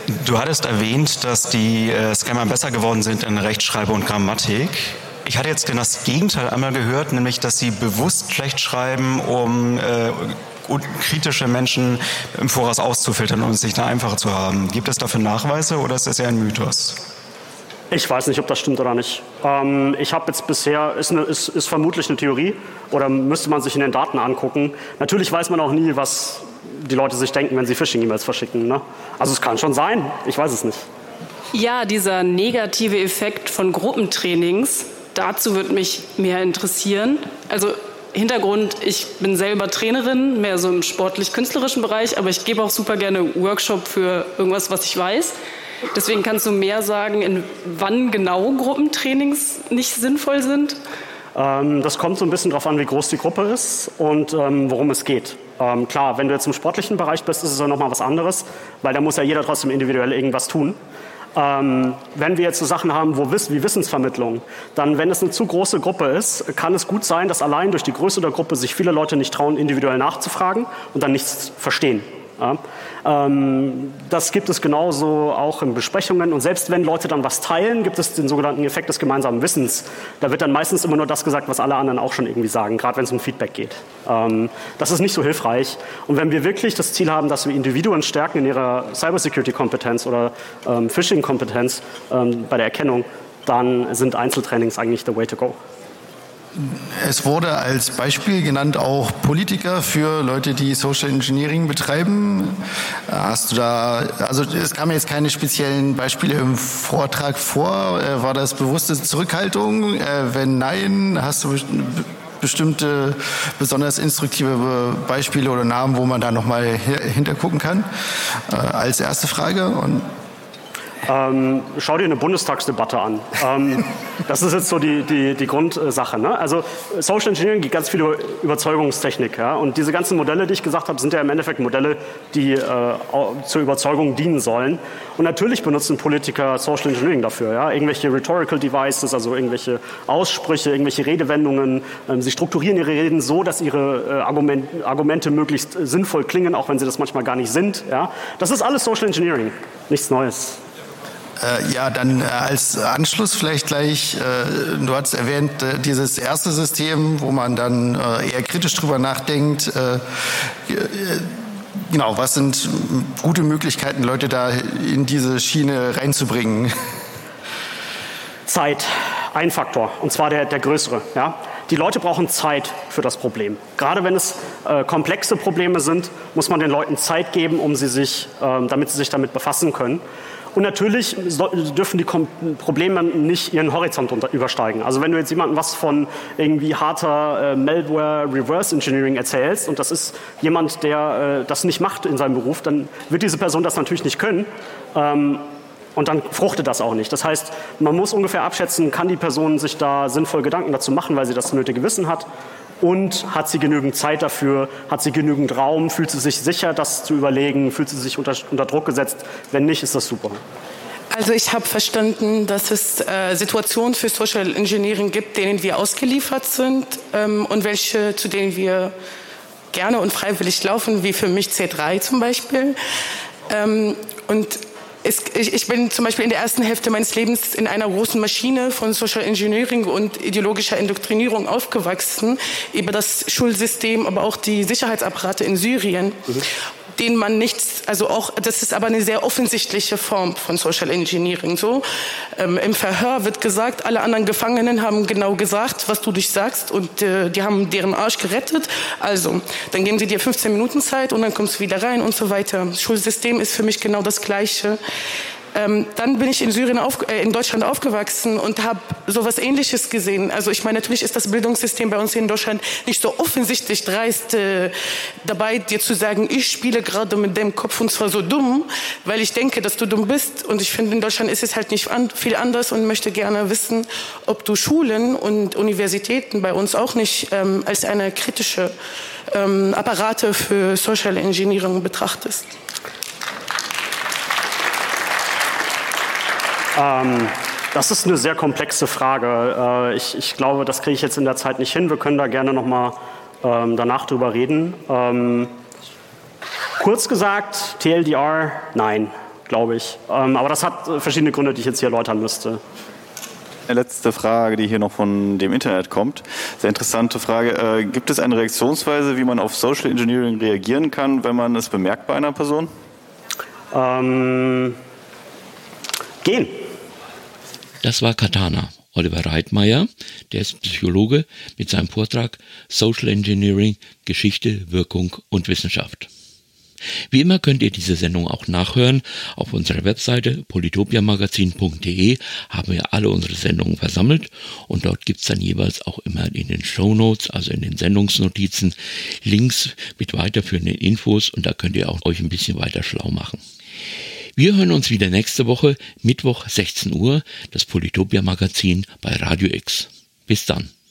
Du hattest erwähnt, dass die äh, Scammer besser geworden sind in Rechtschreibung und Grammatik. Ich hatte jetzt das Gegenteil einmal gehört, nämlich, dass sie bewusst schlecht schreiben, um äh, kritische Menschen im Voraus auszufiltern und es sich da einfacher zu haben. Gibt es dafür Nachweise oder ist das eher ein Mythos? Ich weiß nicht, ob das stimmt oder nicht. Ähm, ich habe jetzt bisher, ist, eine, ist, ist vermutlich eine Theorie oder müsste man sich in den Daten angucken. Natürlich weiß man auch nie, was die Leute sich denken, wenn sie Phishing-E-Mails verschicken. Ne? Also es kann schon sein, ich weiß es nicht. Ja, dieser negative Effekt von Gruppentrainings, dazu würde mich mehr interessieren. Also Hintergrund, ich bin selber Trainerin, mehr so im sportlich-künstlerischen Bereich, aber ich gebe auch super gerne Workshop für irgendwas, was ich weiß. Deswegen kannst du mehr sagen, in wann genau Gruppentrainings nicht sinnvoll sind? Ähm, das kommt so ein bisschen darauf an, wie groß die Gruppe ist und ähm, worum es geht. Ähm, klar, wenn du jetzt im sportlichen Bereich bist, ist es ja nochmal was anderes, weil da muss ja jeder trotzdem individuell irgendwas tun. Ähm, wenn wir jetzt so Sachen haben, wo Wiss, wie Wissensvermittlung, dann, wenn es eine zu große Gruppe ist, kann es gut sein, dass allein durch die Größe der Gruppe sich viele Leute nicht trauen, individuell nachzufragen und dann nichts verstehen. Ja, ähm, das gibt es genauso auch in Besprechungen und selbst wenn Leute dann was teilen, gibt es den sogenannten Effekt des gemeinsamen Wissens. Da wird dann meistens immer nur das gesagt, was alle anderen auch schon irgendwie sagen, gerade wenn es um Feedback geht. Ähm, das ist nicht so hilfreich und wenn wir wirklich das Ziel haben, dass wir Individuen stärken in ihrer Cybersecurity-Kompetenz oder ähm, Phishing-Kompetenz ähm, bei der Erkennung, dann sind Einzeltrainings eigentlich the way to go. Es wurde als Beispiel genannt auch Politiker für Leute, die Social Engineering betreiben. Hast du da, also es kamen jetzt keine speziellen Beispiele im Vortrag vor. War das bewusste Zurückhaltung? Wenn nein, hast du bestimmte besonders instruktive Beispiele oder Namen, wo man da nochmal hintergucken kann? Als erste Frage. Und Ähm, schau dir eine Bundestagsdebatte an. Ähm, das ist jetzt so die, die, die Grundsache. Ne? Also Social Engineering geht ganz viel über Überzeugungstechnik. Ja? Und diese ganzen Modelle, die ich gesagt habe, sind ja im Endeffekt Modelle, die äh, zur Überzeugung dienen sollen. Und natürlich benutzen Politiker Social Engineering dafür. Ja? Irgendwelche Rhetorical Devices, also irgendwelche Aussprüche, irgendwelche Redewendungen. Ähm, sie strukturieren ihre Reden so, dass ihre äh, Argument, Argumente möglichst äh, sinnvoll klingen, auch wenn sie das manchmal gar nicht sind. Ja? Das ist alles Social Engineering. Nichts Neues. Ja, dann als Anschluss vielleicht gleich, du hast erwähnt, dieses erste System, wo man dann eher kritisch drüber nachdenkt. Genau, was sind gute Möglichkeiten, Leute da in diese Schiene reinzubringen? Zeit, ein Faktor, und zwar der, der größere. Ja? Die Leute brauchen Zeit für das Problem. Gerade wenn es äh, komplexe Probleme sind, muss man den Leuten Zeit geben, um sie sich, äh, damit sie sich damit befassen können. Und natürlich dürfen die Probleme nicht ihren Horizont übersteigen. Also wenn du jetzt jemandem was von irgendwie harter äh, Malware Reverse Engineering erzählst und das ist jemand, der äh, das nicht macht in seinem Beruf, dann wird diese Person das natürlich nicht können. Ähm, Und dann fruchtet das auch nicht. Das heißt, man muss ungefähr abschätzen, kann die Person sich da sinnvoll Gedanken dazu machen, weil sie das nötige Wissen hat. Und hat sie genügend Zeit dafür, hat sie genügend Raum, fühlt sie sich sicher, das zu überlegen, fühlt sie sich unter, unter Druck gesetzt. Wenn nicht, ist das super. Also ich habe verstanden, dass es äh, Situationen für Social Engineering gibt, denen wir ausgeliefert sind ähm, und welche, zu denen wir gerne und freiwillig laufen, wie für mich C drei zum Beispiel. Ähm, und Es, ich, ich bin zum Beispiel in der ersten Hälfte meines Lebens in einer großen Maschine von Social Engineering und ideologischer Indoktrinierung aufgewachsen, über das Schulsystem, aber auch die Sicherheitsapparate in Syrien, mhm. denen man nichts, also auch, das ist aber eine sehr offensichtliche Form von Social Engineering. So, ähm, im Verhör wird gesagt, alle anderen Gefangenen haben genau gesagt, was du dich sagst und äh, die haben deren Arsch gerettet. Also, dann geben sie dir fünfzehn Minuten Zeit und dann kommst du wieder rein und so weiter. Das Schulsystem ist für mich genau das Gleiche. Ähm, dann bin ich in Syrien auf, äh, in Deutschland aufgewachsen und habe sowas Ähnliches gesehen. Also ich meine, natürlich ist das Bildungssystem bei uns hier in Deutschland nicht so offensichtlich dreist äh, dabei, dir zu sagen, ich spiele gerade mit dem Kopf und zwar so dumm, weil ich denke, dass du dumm bist. Und ich finde, in Deutschland ist es halt nicht an, viel anders und möchte gerne wissen, ob du Schulen und Universitäten bei uns auch nicht ähm, als eine kritische ähm, Apparate für Social Engineering betrachtest. Ähm, das ist eine sehr komplexe Frage. Äh, ich, ich glaube, das kriege ich jetzt in der Zeit nicht hin. Wir können da gerne noch mal ähm, danach drüber reden. Ähm, kurz gesagt, T L D R, nein. glaube ich. Ähm, aber das hat verschiedene Gründe, die ich jetzt hier erläutern müsste. Eine letzte Frage, die hier noch von dem Internet kommt. Sehr interessante Frage. Äh, gibt es eine Reaktionsweise, wie man auf Social Engineering reagieren kann, wenn man es bemerkt bei einer Person? Ähm, gehen. Das war Katana. Oliver Reitmeier, der ist Psychologe, mit seinem Vortrag Social Engineering, Geschichte, Wirkung und Wissenschaft. Wie immer könnt ihr diese Sendung auch nachhören. Auf unserer Webseite polytopiamagazin punkt de haben wir alle unsere Sendungen versammelt und dort gibt's dann jeweils auch immer in den Shownotes, also in den Sendungsnotizen, Links mit weiterführenden Infos und da könnt ihr auch euch ein bisschen weiter schlau machen. Wir hören uns wieder nächste Woche, Mittwoch sechzehn Uhr, das Polytopia Magazin bei Radio X. Bis dann.